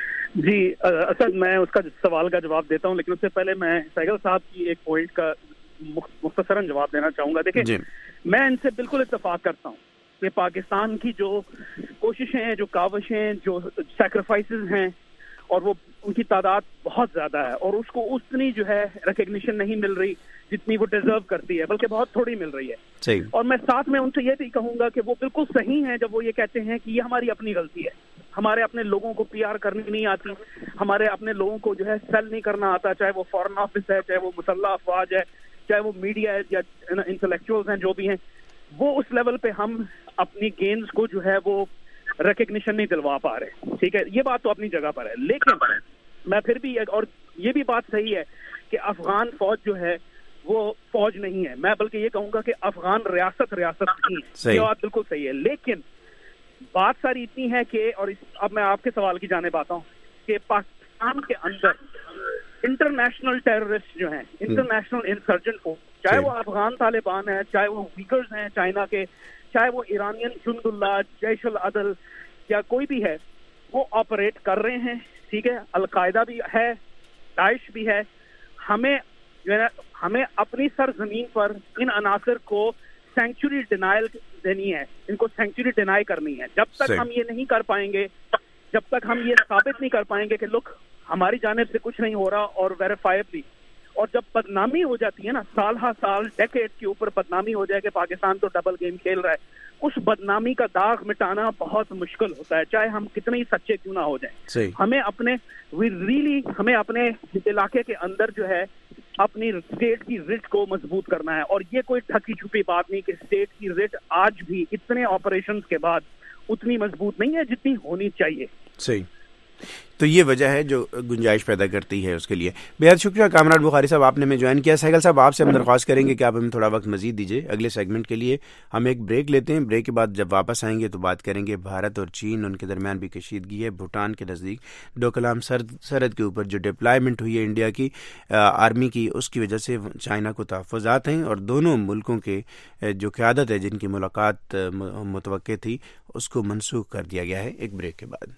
D: جی اصل میں اس کا سوال کا جواب دیتا ہوں, لیکن اس سے پہلے میں سہگل صاحب کی ایک پوائنٹ کا مختصراً جواب دینا چاہوں گا. دیکھیں جی. میں ان سے بالکل اتفاق کرتا ہوں کہ پاکستان کی جو کوششیں, جو کاوشیں, جو سیکریفائسز ہیں, اور وہ ان کی تعداد بہت زیادہ ہے, اور اس کو اتنی جو ہے ریکگنیشن نہیں مل رہی جتنی وہ ڈیزرو کرتی ہے, بلکہ بہت تھوڑی مل رہی ہے. صحیح. اور میں ساتھ میں ان سے یہ بھی کہوں گا کہ وہ بالکل صحیح ہیں جب وہ یہ کہتے ہیں کہ یہ ہماری اپنی غلطی ہے, ہمارے اپنے لوگوں کو پی آر کرنی نہیں آتی, ہمارے اپنے لوگوں کو جو ہے سیل نہیں کرنا آتا, چاہے وہ فورن آفس ہے, چاہے وہ مسلح افواج ہے, چاہے وہ میڈیا ہے یا انٹلیکچوئلز ہیں جو بھی ہیں, وہ اس لیول پہ ہم اپنی گینز کو جو ہے وہ ریکگنیشن نہیں دلوا پا رہے. ٹھیک ہے, یہ بات تو اپنی جگہ پر ہے, لیکن میں پھر بھی, اور یہ بھی بات صحیح ہے کہ افغان فوج جو ہے وہ فوج نہیں ہے, میں بلکہ یہ کہوں گا کہ افغان ریاست ریاست نہیں ہے. یہ بات بالکل صحیح ہے, لیکن بات ساری اتنی ہے کہ, اور اب میں آپ کے سوال کی جانب آتا ہوں کہ پاکستان کے اندر انٹرنیشنل ٹیررسٹ جو ہیں, انٹرنیشنل انسرجنٹ کو, چاہے وہ افغان طالبان ہیں, چاہے وہ ویکرز ہیں چائنا کے, چاہے وہ ایرانین جند اللہ, جیش العدل یا کوئی بھی ہے, وہ آپریٹ کر رہے ہیں, ٹھیک ہے, القاعدہ بھی ہے, داعش بھی ہے. ہمیں جو ہے ہمیں اپنی سرزمین پر ان عناصر کو سینکچوری ڈینائل دینی ہے, ان کو سینکچوری ڈینائی کرنی ہے. جب تک ہم یہ نہیں کر پائیں گے, جب تک ہم یہ ثابت نہیں کر پائیں گے کہ لک ہماری جانب سے کچھ نہیں ہو رہا اور ویریفائبلی, اور جب بدنامی ہو جاتی ہے نا, سال ہا سال ڈیکیڈ کے اوپر بدنامی ہو جائے کہ پاکستان تو ڈبل گیم کھیل رہا ہے, اس بدنامی کا داغ مٹانا بہت مشکل ہوتا ہے, چاہے ہم کتنے ہی سچے کیوں نہ ہو جائیں. ہمیں اپنے وی ریلی ہمیں اپنے علاقے کے اندر جو ہے اپنی اسٹیٹ کی رٹ کو مضبوط کرنا ہے, اور یہ کوئی ٹھکی چھپی بات نہیں کہ اسٹیٹ کی رٹ آج بھی اتنے آپریشنز کے بعد اتنی مضبوط نہیں ہے جتنی ہونی چاہیے.
A: صحیح, تو یہ وجہ ہے جو گنجائش پیدا کرتی ہے اس کے لیے. بہت شکریہ کامران بخاری صاحب, آپ نے ہمیں جوائن کیا. سہگل صاحب, آپ سے ہم درخواست کریں گے کہ آپ ہمیں تھوڑا وقت مزید دیجیے اگلے سیگمنٹ کے لیے. ہم ایک بریک لیتے ہیں, بریک کے بعد جب واپس آئیں گے تو بات کریں گے بھارت اور چین, ان کے درمیان بھی کشیدگی ہے. بھوٹان کے نزدیک ڈوکلام سرحد کے اوپر جو ڈپلائمنٹ ہوئی ہے انڈیا کی آرمی کی, اس کی وجہ سے چائنا کو تحفظات ہیں, اور دونوں ملکوں کے جو قیادت ہے جن کی ملاقات متوقع تھی اس کو منسوخ کر دیا گیا ہے. ایک بریک کے بعد.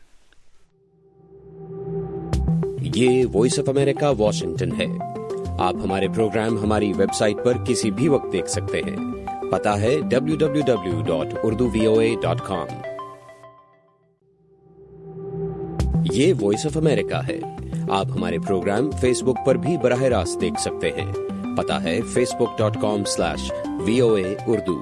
F: یہ وائس آف امریکہ واشنگٹن ہے. آپ ہمارے پروگرام ہماری ویب سائٹ پر کسی بھی وقت دیکھ سکتے ہیں. پتہ ہے W W W dot Urdu V O A dot com. یہ وائس آف امریکہ ہے. آپ ہمارے پروگرام فیس بک پر بھی براہ راست دیکھ سکتے ہیں. پتہ ہے face book dot com slash V O A Urdu.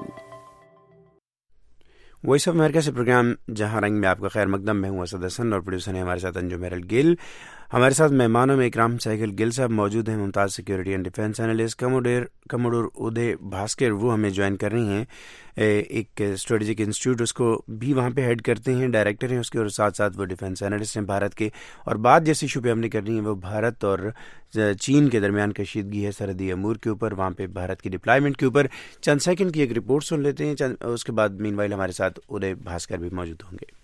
A: Voice of America سے پروگرام جہاں رنگ میں آپ کا خیر مقدم. میں ہوں اسد حسن اور پروڈیوسر ہیں ہمارے ساتھ انجم میرل گل. ہمارے ساتھ مہمانوں میں اکرام سہگل گل صاحب موجود ہیں, ممتاز security and defence analyst commodore commodore Uday Bhaskar, وہ ہمیں جوائن کر رہی ہیں. ایک اسٹریٹجک انسٹیٹیوٹ اس کو بھی وہاں پہ ہیڈ کرتے ہیں, ڈائریکٹر ہیں اس کے, اور ساتھ ساتھ وہ ڈیفینس انالسٹ ہیں بھارت کے. اور بات جس ایشو پہ ہم نے کرنی ہے وہ بھارت اور چین کے درمیان کشیدگی ہے سرحدی امور کے اوپر, وہاں پہ بھارت کی ڈپلائمنٹ کے اوپر. چند سیکنڈ کی ایک رپورٹ سن لیتے ہیں, چند اس کے بعد مین وائل ہمارے ساتھ ادے بھاسکر بھی موجود ہوں گے.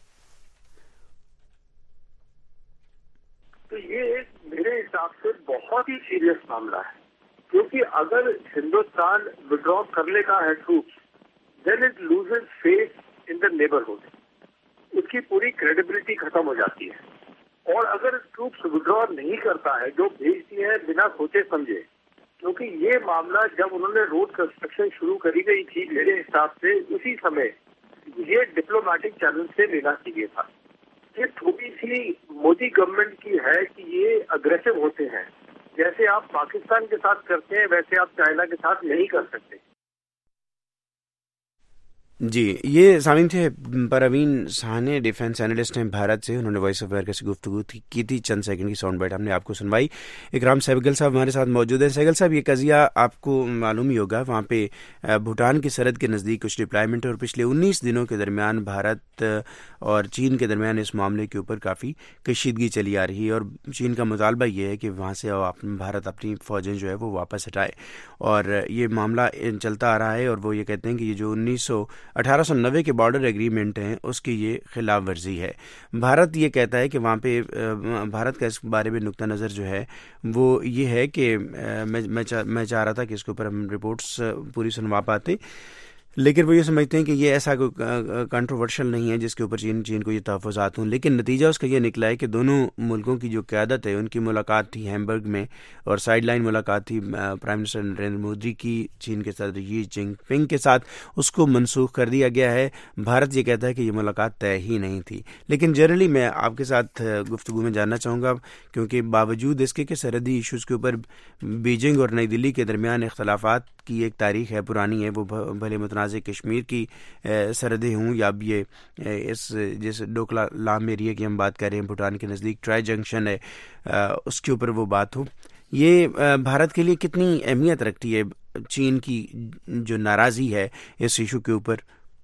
E: تو یہ ایک میرے حساب سے بہت ہی سیریس معاملہ ہے, کیونکہ اگر ہندوستان وڈرا کر لے گا ہے troops, then it loses face in the neighbourhood, اس کی پوری کریڈیبلٹی ختم ہو جاتی ہے. اور اگر ٹروپس وڈرا نہیں کرتا ہے, جو بھیجتی ہے بنا سوچے سمجھے, کیونکہ یہ معاملہ جب انہوں نے روڈ کنسٹرکشن شروع کری گئی تھی میرے حساب سے اسی سمے یہ ڈپلومیٹک چینل سے لینا چاہیے تھا. یہ تھوڑی سی مودی گورنمنٹ کی ہے کہ یہ اگریسو ہوتے ہیں, جیسے آپ پاکستان کے ساتھ کرتے ہیں ویسے آپ چائنا کے ساتھ نہیں کر سکتے.
A: جی, یہ سامعین تھے پروین سہانے, ڈیفینس انالسٹ ہیں بھارت سے. انہوں نے وائس آف امریکہ سے گفتگو کی تھی, چند سیکنڈ کی ساؤنڈ بائٹ ہم نے آپ کو سنوائی. اکرام سہگل صاحب ہمارے ساتھ موجود ہیں. سہگل صاحب, یہ قضیہ آپ کو معلوم ہی ہوگا, وہاں پہ بھوٹان کی سرحد کے نزدیک کچھ ڈپلائمنٹ, اور پچھلے انیس دنوں کے درمیان بھارت اور چین کے درمیان اس معاملے کے اوپر کافی کشیدگی چلی آ رہی ہے, اور چین کا مطالبہ یہ ہے کہ وہاں سے بھارت اپنی فوجیں جو ہے وہ واپس ہٹائے, اور یہ معاملہ چلتا آ رہا ہے. اور وہ یہ کہتے ہیں کہ یہ جو انیس سو اٹھارہ سو نوے کے بارڈر ایگریمنٹ ہیں اس کی یہ خلاف ورزی ہے. بھارت یہ کہتا ہے کہ وہاں پہ بھارت کا اس بارے میں نقطہ نظر جو ہے وہ یہ ہے کہ میں میں چاہ رہا تھا کہ اس کے اوپر ہم رپورٹس پوری سنوا پاتے, لیکن وہ یہ سمجھتے ہیں کہ یہ ایسا کوئی کنٹروورشل نہیں ہے جس کے اوپر چین چین کو یہ تحفظات ہوں. لیکن نتیجہ اس کا یہ نکلا ہے کہ دونوں ملکوں کی جو قیادت ہے ان کی ملاقات تھی ہیمبرگ میں, اور سائڈ لائن ملاقات تھی پرائم منسٹر نریندر مودی کی چین کے صدر شی جن پنگ کے ساتھ, اس کو منسوخ کر دیا گیا ہے. بھارت یہ کہتا ہے کہ یہ ملاقات طے ہی نہیں تھی. لیکن جنرلی میں آپ کے ساتھ گفتگو میں جاننا چاہوں گا, کیونکہ باوجود اس کے کہ سرحدی ایشوز کے اوپر بیجنگ اور نئی دلی کے درمیان اختلافات کی ایک تاریخ ہے, پرانی ہے, وہ بھلے متنازع کشمیر کی سرحدیں ہوں یا اب یہ اس جس ڈوکلا لام ایریا کی ہم بات کر رہے ہیں, بھوٹان کے نزدیک ٹرائی جنکشن ہے, اس کے اوپر وہ بات ہو, یہ بھارت کے لیے کتنی اہمیت رکھتی ہے چین کی جو ناراضی ہے اس ایشو کے اوپر؟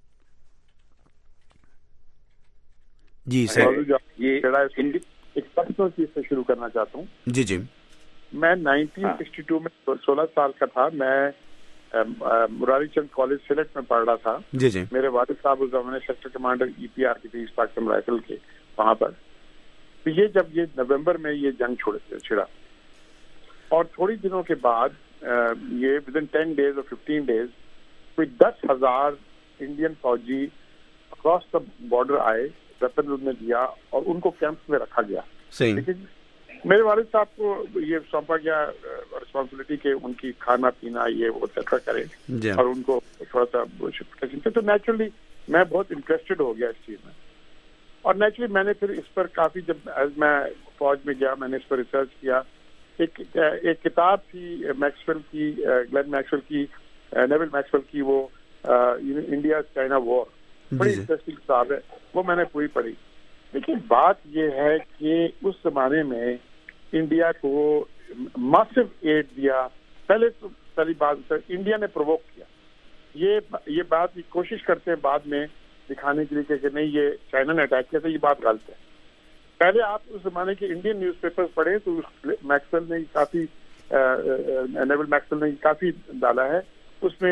A: جی سر,
E: یہ ایک پرسنل چیز سے شروع کرنا چاہتا ہوں.
A: جی جی,
E: میں نائنٹین سکسٹی ٹو میں سولہ سال کا تھا, میں مراری چند کالج سلیکٹ میں پڑھ رہا تھا.
A: جی جی,
E: میرے والد صاحب اس زمانے sector commander E P R کی تھی, ایسٹ پاکستان رائفل کے وہاں پر. تو یہ جب یہ نومبر میں یہ جنگ چھڑا, اور تھوڑی دنوں کے بعد یہ ود ان ٹین ڈیز اور ففٹین ڈیز کوئی دس ہزار انڈین فوجی اکراس دا بارڈر آئے वेपन उन्हें दिया और उनको कैंप में रखा गया।
A: लेकिन
E: मेरे वालिद साहब को ये सौंपा गया रिस्पॉन्सिबिलिटी के उनकी खाना पीना ये वो एक्सेट्रा करें और उनको थोड़ा सा प्रोटेक्शन। तो नेचुरली मैं बहुत इंटरेस्टेड हो गया इस चीज में, और नेचुरली मैंने फिर इस पर काफी, जब एज मैं फौज में गया मैंने इस पर रिसर्च किया। एक एक किताब थी मैक्सवेल की, ग्लेन मैक्सवेल की, नेविल मैक्सवेल की, वो इंडिया चाइना वॉर, बड़ी इंटरेस्टिंग किताब है, वो मैंने पूरी पढ़ी। लेकिन बात ये है कि उस जमाने में इंडिया को मासिव एड दिया। पहले तो पहली बात इंडिया ने प्रोवोक किया, ये ये बात की कोशिश करते हैं बाद में दिखाने के लिए कि नहीं ये चाइना ने अटैक किया, तो ये बात गलत है। पहले आप उस जमाने के इंडियन न्यूज़पेपर्स पढ़े तो मैक्सवेल ने काफी, नेविल मैक्सवेल ने काफी डाला है उसमें।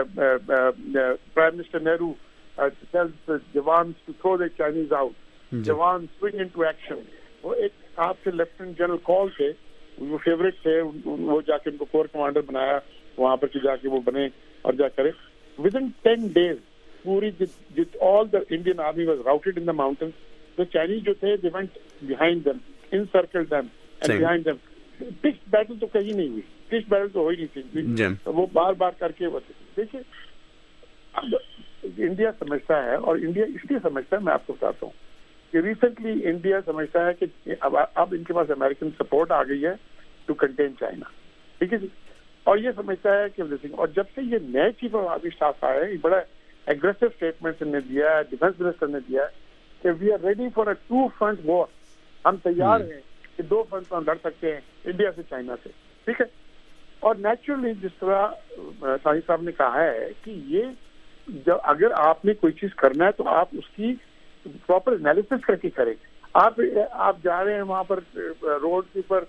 E: Prime minister Nehru tells jawans to throw the Chinese out, jawan swing into action. वो एक आपके लेफ्टिनेंट जनरल कॉल थे, वो फेवरेट थे, वो जाके उनको कोर कमांडर बनाया, वहां पर जाके वो बने और जा करे। विद इन टेन डेज पूरी जित all the Indian army was routed in the mountains. तो चाइनीज जो थे they went behind them, encircled them and behind them. Pitch battle तो कहीं नहीं हुई, पिच बैटल तो हो ही नहीं थी, तो वो बार बार करके वो देखिए। अब इंडिया समझता है, और इंडिया इसलिए समझता है, मैं आपको बताता हूँ कि रिसेंटली इंडिया समझता है कि अब अब इनके पास अमेरिकन सपोर्ट आ गई है टू कंटेन चाइना, ठीक है जी। और ये समझता है कि, और जब से ये नए चीफ ऑफ आर्मी स्टाफ आए हैं, बड़ा एग्रेसिव स्टेटमेंट ने दिया है, डिफेंस मिनिस्टर ने दिया है कि we are ready for a two front war, हम तैयार हैं कि दो फ्रंट पर लड़ सकते हैं, इंडिया से चाइना से, ठीक है। और नेचुरली जिस तरह शाही साहब ने कहा है कि ये जब अगर आपने कोई चीज करना है तो आप उसकी प्रॉपर एनालिसिस करके करें। आप आप जा रहे हैं वहां पर रोड के ऊपर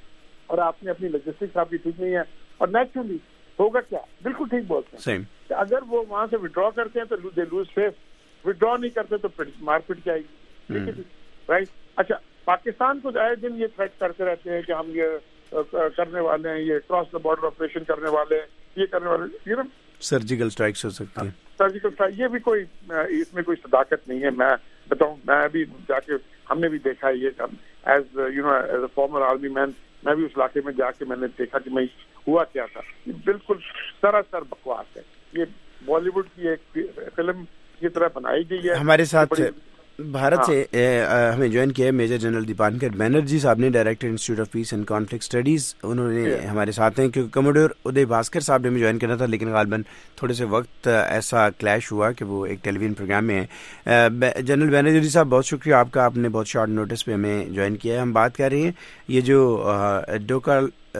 E: और आपने अपनी लॉजिस्टिक्स आपकी ठीक नहीं है, और नेचुरली होगा क्या, बिल्कुल ठीक बोलते हैं, अगर वो वहां से विड्रॉ करते हैं तो दे लूज फेस, विड्रॉ नहीं करते तो मारपीट क्या आएगी, ठीक है राइट। अच्छा, पाकिस्तान को आए दिन ये थ्रेट करते रहते हैं कि हम ये करने वाले हैं, ये क्रॉस द बॉर्डर ऑपरेशन करने वाले हैं, ये करने वाले, ये ना
A: सर्जिकल स्ट्राइक्स हो सकती है,
E: सर्जिकल स्ट्राइक, ये भी कोई इसमें कोई सदाकत नहीं है। मैं बताऊं, मैं भी जाके, हमने भी देखा है ये, as you know as a former army man, मैं भी उस इलाके में जाके मैंने देखा कि मैं हुआ क्या था। ये बिल्कुल सरासर बकवास है, ये बॉलीवुड की एक फिल्म की तरह बनाई गई है।
A: हमारे साथ भारत हाँ। से ए, आ, हमें ज्वाइन किया है मेजर जनरल दीपांकर बैनर्जी साहब ने, director institute of peace and conflict studies, उन्होंने हमारे साथ हैं। क्योंकि कमोडोर उदय भास्कर साहब ने हमें ज्वाइन करना था, लेकिन गालबन थोड़े से वक्त ऐसा क्लैश हुआ कि वो एक टेलीविजन प्रोग्राम में है। जनरल बैनर्जी साहब, बहुत शुक्रिया आपका, आपने बहुत शॉर्ट नोटिस पे हमें ज्वाइन किया है। हम बात कर रहे हैं ये जो डोका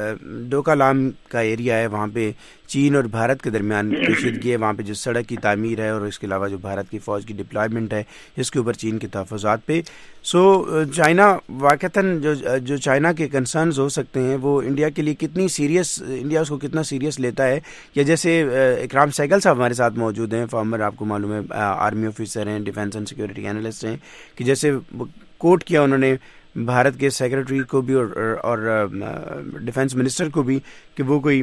A: डोकालाम का एरिया है, वहाँ पे चीन और भारत के दरमियान कशीदगी है, वहाँ पे जो सड़क की तामीर है और इसके अलावा जो भारत की फ़ौज की डिप्लॉयमेंट है, इसके ऊपर चीन के तहफ़्फ़ुज़ात पे। सो चाइना वाक़तन जो जो चाइना के कंसर्न्स हो सकते हैं वो इंडिया के लिए कितनी सीरियस, इंडिया उसको कितना सीरियस लेता है, या जैसे इकराम सहगल साहब हमारे साथ मौजूद हैं, फॉर्मर, आपको मालूम है आर्मी ऑफिसर हैं, डिफेंस एंड सिक्योरिटी एनालिस्ट हैं, कि जैसे कोट किया उन्होंने भारत के सेक्रेटरी को भी और, और डिफेंस मिनिस्टर को भी कि वो कोई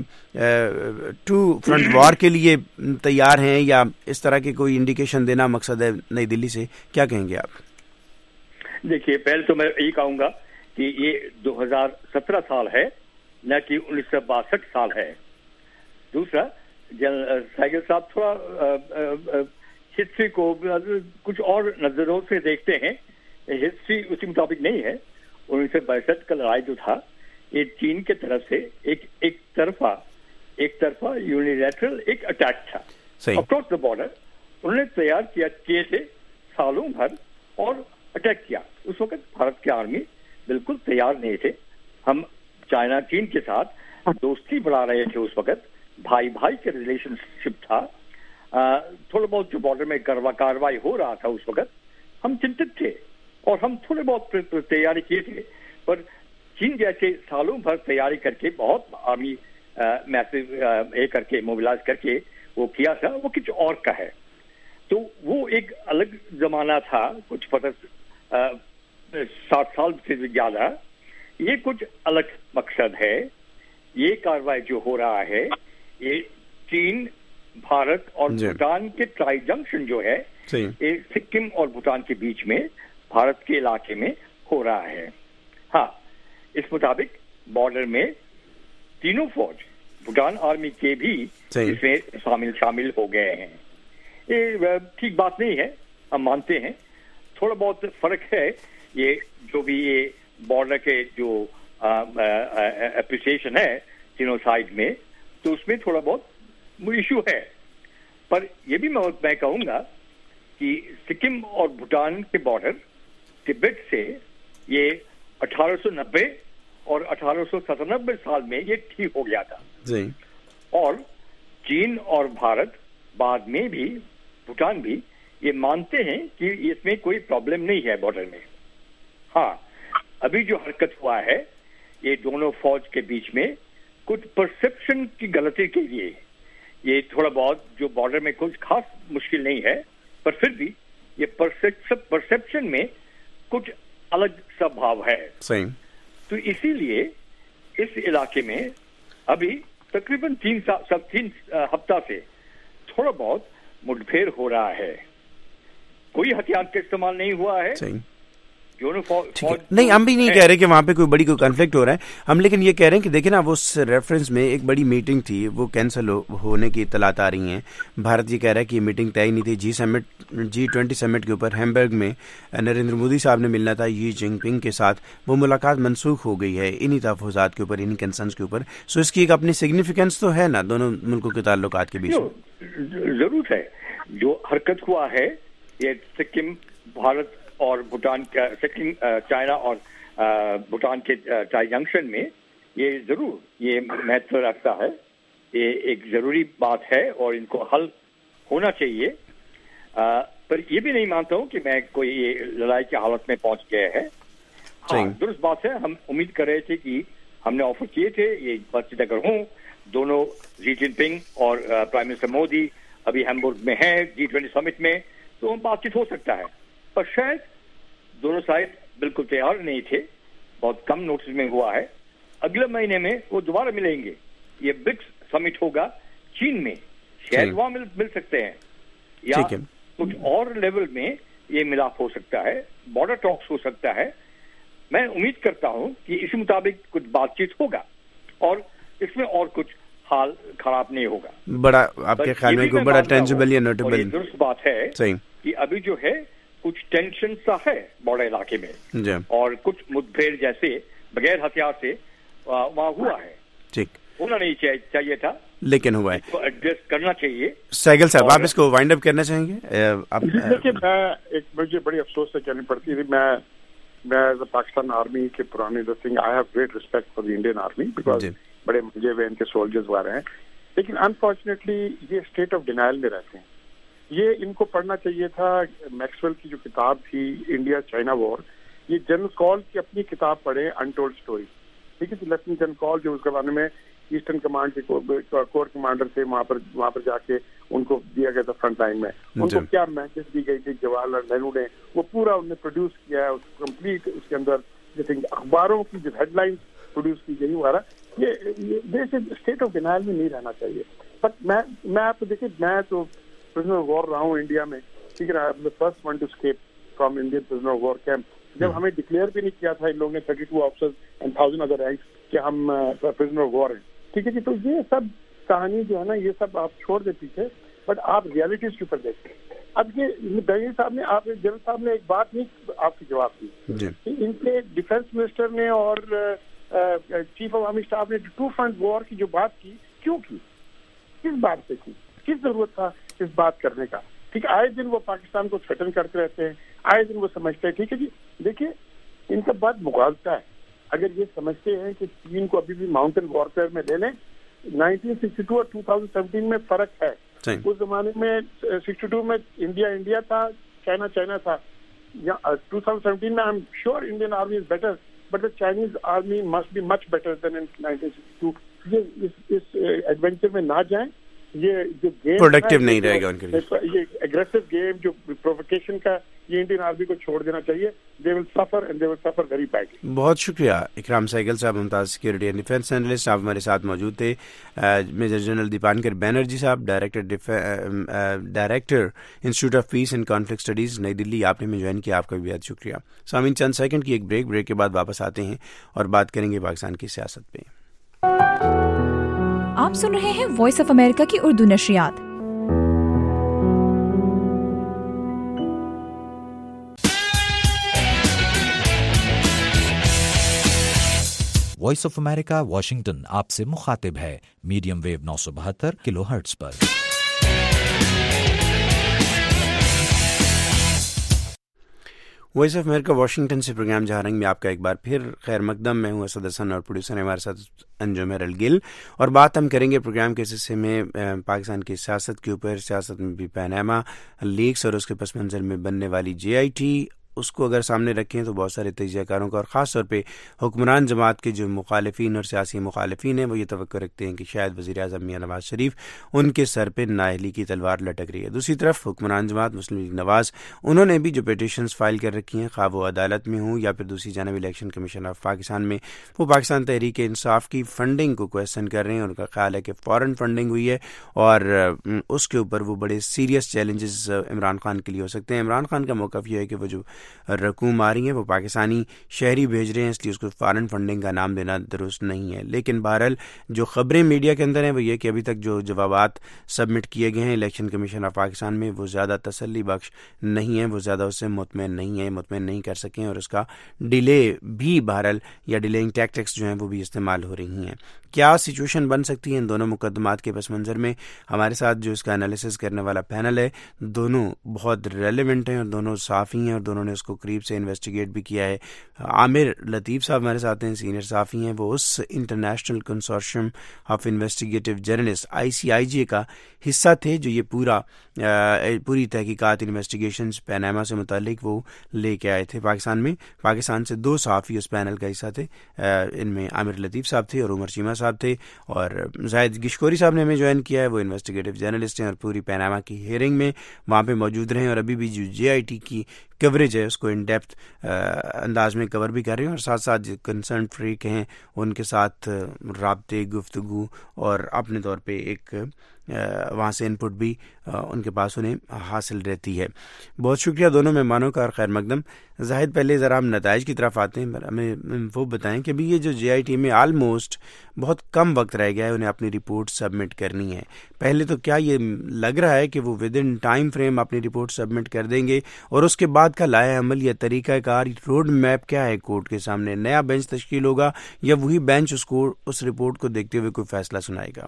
A: टू फ्रंट वॉर के लिए तैयार हैं, या इस तरह के कोई इंडिकेशन देना मकसद है नई दिल्ली से, क्या कहेंगे आप?
G: देखिए, पहले तो मैं यही कहूँगा कि ये दो हज़ार सत्रह साल है, न कि उन्नीस सौ बासठ साल है। दूसरा, जनरल सहगल साहब थोड़ा हिस्ट्री को कुछ और नजरों से देखते हैं, हिस्ट्री उसी मुताबिक नहीं है। उन्नीस सौ बासठ का लड़ाई जो था, ये चीन के तरफ से एक एक तरफा एक तरफा यूनिलैटरल एक अटैक था अक्रॉस द बॉर्डर। उन्होंने तैयार किया किए थे सालों भर और अटैक किया। उस वक्त भारत की आर्मी बिल्कुल तैयार नहीं थे। हम चाइना चीन के साथ दोस्ती बढ़ा रहे थे, उस वक्त भाई भाई के रिलेशनशिप था। थोड़ा बहुत जो बॉर्डर में कार्रवाई हो रहा था उस वक्त, हम चिंतित थे और हम थोड़े बहुत तैयारी किए थे, पर चीन जैसे सालों भर तैयारी करके बहुत आर्मी मैसिव ये करके मोबिलाइज करके वो किया था, वो कुछ और का है। तो वो एक अलग जमाना था, कुछ पता साठ साल से ज्यादा। ये कुछ अलग मकसद है। ये कार्रवाई जो हो रहा है, ये चीन, भारत और भूटान के ट्राई जंक्शन जो है, ये सिक्किम और भूटान के बीच में भारत के इलाके में हो रहा है। हाँ, इस मुताबिक बॉर्डर में तीनों फौज भूटान आर्मी के भी इसमें शामिल शामिल हो गए हैं। ये ठीक बात नहीं है, हम मानते हैं थोड़ा बहुत फर्क है। ये जो भी ये बॉर्डर के जो एप्रिसिएशन है तीनों साइड में, तो उसमें थोड़ा बहुत इशू है। पर ये भी मैं मैं कहूँगा कि सिक्किम और भूटान के बॉर्डर तिब्बत से ये अठारह सौ नब्बे और अठारह सौ सत्तानबे साल में ये ठीक हो गया था जी। और चीन और भारत बाद में भी, भूटान भी ये मानते हैं कि इसमें कोई प्रॉब्लम नहीं है बॉर्डर में। हाँ, अभी जो हरकत हुआ है ये दोनों फौज के बीच में कुछ परसेप्शन की गलती के लिए, ये थोड़ा बहुत जो बॉर्डर में कुछ खास मुश्किल नहीं है, पर फिर भी ये परसेप्शन में कुछ अलग स्वभाव है। सही। तो इसीलिए इस इलाके में अभी तकरीबन तीन सब तीन हफ्ता से थोड़ा बहुत मुठभेड़ हो रहा है। कोई हथियार का इस्तेमाल नहीं हुआ है। सही।
A: ठीक है, नहीं हम भी नहीं कह रहे कि वहाँ पे कोई बड़ी कोई कॉन्फ्लिक्ट हो रहा है हम, लेकिन ये कह रहे हैं कि देखिए ना, वो उस रेफरेंस में एक बड़ी मीटिंग थी, वो कैंसिल हो, होने की इतलात आ रही हैं। भारत ये कह रहा है कि ये मीटिंग तय नहीं थी। G summit G twenty summit के ऊपर हैम्बर्ग में नरेंद्र मोदी साहब ने मिलना था शी जिनपिंग के साथ, वो मुलाकात मनसूख हो गई है इन्हीं तहफ़्फ़ुज़ात के ऊपर, इन्हीं कंसर्न्स के ऊपर। सो इसकी एक अपनी सिग्निफिकेंस तो है ना दोनों मुल्कों के ताल्लुकात के बीच में।
G: जरूर है। जो हरकत हुआ है ये सिक्किम भारत और भूटान का, सिक्किम चाइना और भूटान के जंक्शन में, ये जरूर ये महत्व रखता है। ये एक जरूरी बात है और इनको हल होना चाहिए। आ, पर ये भी नहीं मानता हूँ कि मैं कोई ये लड़ाई की हालत में पहुंच गया है। हाँ, दुरुस्त बात है। हम उम्मीद कर रहे थे कि हमने ऑफर किए थे ये बातचीत अगर हों, दोनों शी जिनपिंग और प्राइम मिनिस्टर मोदी अभी हैम्बर्ग में हैं जी ट्वेंटी समिट में, तो बातचीत हो सकता है। पर शायद दोनों साइड बिल्कुल तैयार नहीं थे, बहुत कम नोटिस में हुआ है। अगले महीने में वो दोबारा मिलेंगे। ये ब्रिक्स समिट होगा चीन में, शायद वहां मिल, मिल सकते हैं, या कुछ और लेवल में ये मिलाप हो सकता है, बॉर्डर टॉक्स हो सकता है। मैं उम्मीद करता हूं कि इसी मुताबिक कुछ बातचीत होगा और इसमें और कुछ हाल खराब नहीं होगा।
A: बड़ा आपके ख्याल में कोई बड़ा टेंजिबल या नोटेबल
G: दुरुस्त बात है कि अभी जो है कुछ टेंशन सा है बॉर्डर इलाके में, और कुछ मुठभेड़ जैसे बगैर हथियार से वहाँ हुआ है। ठीक, होना नहीं चाहिए था,
A: लेकिन हुआ है।
G: एडजस्ट करना चाहिए।
A: सैगल साहब, आप इसको वाइंड अप करना चाहेंगे?
E: देखिए, मैं एक मुझे बड़ी अफसोस से कहनी पड़ती थी, मैं मैं एज अ पाकिस्तान आर्मी के पुराने thing I have great respect for the Indian army, because बड़े मजे हुए इनके सोल्जर्स वगैरह हैं, लेकिन अनफॉर्चुनेटली ये स्टेट ऑफ डिनाइल में रहते हैं। ये इनको पढ़ना चाहिए था। मैक्सवेल की जो किताब थी इंडिया चाइना वॉर, ये जनरल कॉल की अपनी किताब पढ़े, अनटोल्ड स्टोरी। ठीक है, तो लेफ्टिनेंट जनरल कॉल जो उस जमाने में ईस्टर्न कमांड के कोर कमांडर थे, वहां पर वहां पर जाके उनको दिया गया था फ्रंट लाइन में, उनको क्या मैसेज दी गई थी जवाहरलाल नेहरू ने, वो पूरा उन्होंने प्रोड्यूस किया है, कंप्लीट उसके अंदर अखबारों की जो हेडलाइन प्रोड्यूस की गई वगैरह। ये देश स्टेट ऑफ डिनाइल में नहीं रहना चाहिए। बट मैं मैं आपको देखिए, मैं तो प्रिजनर ऑफ वॉर रहा हूँ इंडिया में, ठीक है, I am the first one to escape from Indian prisoner of war camp. जब हमें डिक्लेयर भी नहीं किया था इन लोगों ने, thirty two officers and thousand other ranks, कि हम प्रिजनर ऑफ वॉर हैं, ठीक है जी। तो ये सब कहानी जो है ना, ये सब आप छोड़ दे पीछे, बट आप रियलिटीज के ऊपर देखते। अब ये दही साहब ने, आप जनरल साहब ने एक बात नहीं आपकी जवाब दी, इनके डिफेंस मिनिस्टर ने और चीफ ऑफ आर्मी स्टाफ ने टू फ्रंट वॉर की जो बात की, क्यों की, किस बात से की, किस जरूरत था इस बात करने का? ठीक है, आए दिन वो पाकिस्तान को थ्रेटन करते रहते हैं, आए दिन वो समझते हैं। ठीक है जी, देखिए इनका बात मुगालता है। अगर ये समझते हैं कि चीन को अभी भी माउंटेन वॉरफेयर में ले लें, नाइनटीन सिक्सटी टू और टू थाउजेंड सेवेंटीन में फर्क है। उस जमाने में सिक्सटी टू में इंडिया इंडिया था, चाइना चाइना था। टू थाउजेंड सेवेंटीन में I am sure Indian army is better, but the Chinese army must be much better than in nineteen sixty two. ये इस, इस एडवेंचर में ना जाएं, یہ جو گیم
A: پروڈکٹیو نہیں رہے گا ان کے لیے.
E: یہ اگریسو گیم جو پرووکیشن کا یہ انڈین آرمی کو چھوڑ دینا چاہیے. دے ول سفر اینڈ دے ول سفر ویری بیڈلی.
A: بہت شکریہ اکرام سہگل صاحب، ممتاز سیکورٹی اینڈ ڈیفینس اینالسٹ، آپ ہمارے ساتھ موجود تھے. میجر جنرل دیپانکر بینرجی صاحب، director director institute of peace and conflict studies Nai Dilli, آپ نے ہمیں جوائن کیا، آپ کا بھی بہت شکریہ. سامعین چند سیکنڈ کی ایک بریک بریک کے بعد واپس آتے ہیں اور بات کریں گے پاکستان کی سیاست پہ.
H: آپ سن رہے ہیں وائس آف امریکہ کی اردو نشریات.
I: وائس آف امریکہ واشنگٹن آپ سے مخاطب ہے میڈیم ویو نو سو بہتر کلو ہرٹز پر.
A: وائس آف امریکہ واشنگٹن سے پروگرام جہارنگ میں آپ کا ایک بار پھر خیر مقدم. میں ہوں اسد حسن اور پروڈیوسر ہمارے ساتھ انجم ہیرل گل، اور بات ہم کریں گے پروگرام کے حصے میں پاکستان کی سیاست کے اوپر. سیاست میں بھی پاناما لیکس اور اس کے پس منظر میں بننے والی جے آئی ٹی، اس کو اگر سامنے رکھیں تو بہت سارے تجزیہ کاروں کا اور خاص طور پہ حکمران جماعت کے جو مخالفین اور سیاسی مخالفین ہیں وہ یہ توقع رکھتے ہیں کہ شاید وزیر اعظم میاں نواز شریف ان کے سر پہ نااہلی کی تلوار لٹک رہی ہے. دوسری طرف حکمران جماعت مسلم لیگ نواز، انہوں نے بھی جو پیٹیشنز فائل کر رکھی ہیں، خواہ وہ عدالت میں ہوں یا پھر دوسری جانب الیکشن کمیشن آف پاکستان میں، وہ پاکستان تحریک انصاف کی فنڈنگ کو کویسچن کر رہے ہیں. ان کا خیال ہے کہ فورن فنڈنگ ہوئی ہے اور اس کے اوپر وہ بڑے سیریس چیلنجز عمران خان کے لیے ہو سکتے ہیں. عمران خان کا موقف یہ ہے کہ وہ جو رقوم آ رہی ہیں وہ پاکستانی شہری بھیج رہے ہیں، اس لیے اس کو فارن فنڈنگ کا نام دینا درست نہیں ہے. لیکن بہرحال جو خبریں میڈیا کے اندر ہیں وہ یہ کہ ابھی تک جو جوابات سبمٹ کیے گئے ہیں الیکشن کمیشن آف پاکستان میں وہ زیادہ تسلی بخش نہیں ہیں، وہ زیادہ اس سے مطمئن نہیں ہیں، مطمئن نہیں کر سکیں، اور اس کا ڈیلے بھی بہرحال یا ڈیلیئنگ ٹیکٹکس جو ہیں وہ بھی استعمال ہو رہی ہیں. کیا سچویشن بن سکتی ہے ان دونوں مقدمات کے پس منظر میں؟ ہمارے ساتھ جو اس کا انالیسس کرنے والا پینل ہے، دونوں بہت ریلیونٹ ہیں اور دونوں صحافی ہیں اور دونوں نے اس کو قریب سے انویسٹیگیٹ بھی کیا ہے. عامر لطیف صاحب ہمارے ساتھ ہیں، سینئر صحافی ہیں، وہ اس international consortium of investigative journalist I C I J کا حصہ تھے جو یہ پورا پوری تحقیقات انویسٹیگیشنز پاناما سے متعلق وہ لے کے آئے تھے پاکستان میں. پاکستان سے دو صحافی اس پینل کا حصہ تھے، ان میں عامر لطیف صاحب تھے اور عمر چیمہ صاحب تھے، اور زاہد گشکوری صاحب نے ہمیں جوائن کیا ہے، وہ انویسٹیگیٹو جرنلسٹ ہیں اور پوری پاناما کی ہیئرنگ میں وہاں پہ موجود رہے اور ابھی بھی جو جے آئی ٹی کی کوریج ہے اس کو ان ڈیپتھ انداز میں کور بھی کر رہے ہیں، اور ساتھ ساتھ جو کنسرن فریق ہیں ان کے ساتھ رابطے، گفتگو اور اپنے طور پہ ایک وہاں سے ان پٹ بھی ان کے پاس انہیں حاصل رہتی ہے. بہت شکریہ دونوں مہمانوں کا اور خیر مقدم. زاہد پہلے ذرا ہم نتائج کی طرف آتے ہیں، ہمیں وہ بتائیں کہ ابھی یہ جو جے آئی ٹی میں آلموسٹ بہت کم وقت رہ گیا ہے انہیں اپنی رپورٹ سبمٹ کرنی ہے. پہلے تو کیا یہ لگ رہا ہے کہ وہ ود ان ٹائم فریم اپنی رپورٹ سبمٹ کر دیں گے، اور اس کے بعد کا لائحہ عمل یا طریقہ کار روڈ میپ کیا ہے کورٹ کے سامنے؟ نیا بینچ تشکیل ہوگا یا وہی بینچ اس کو اس رپورٹ کو دیکھتے ہوئے کوئی فیصلہ سنائے گا؟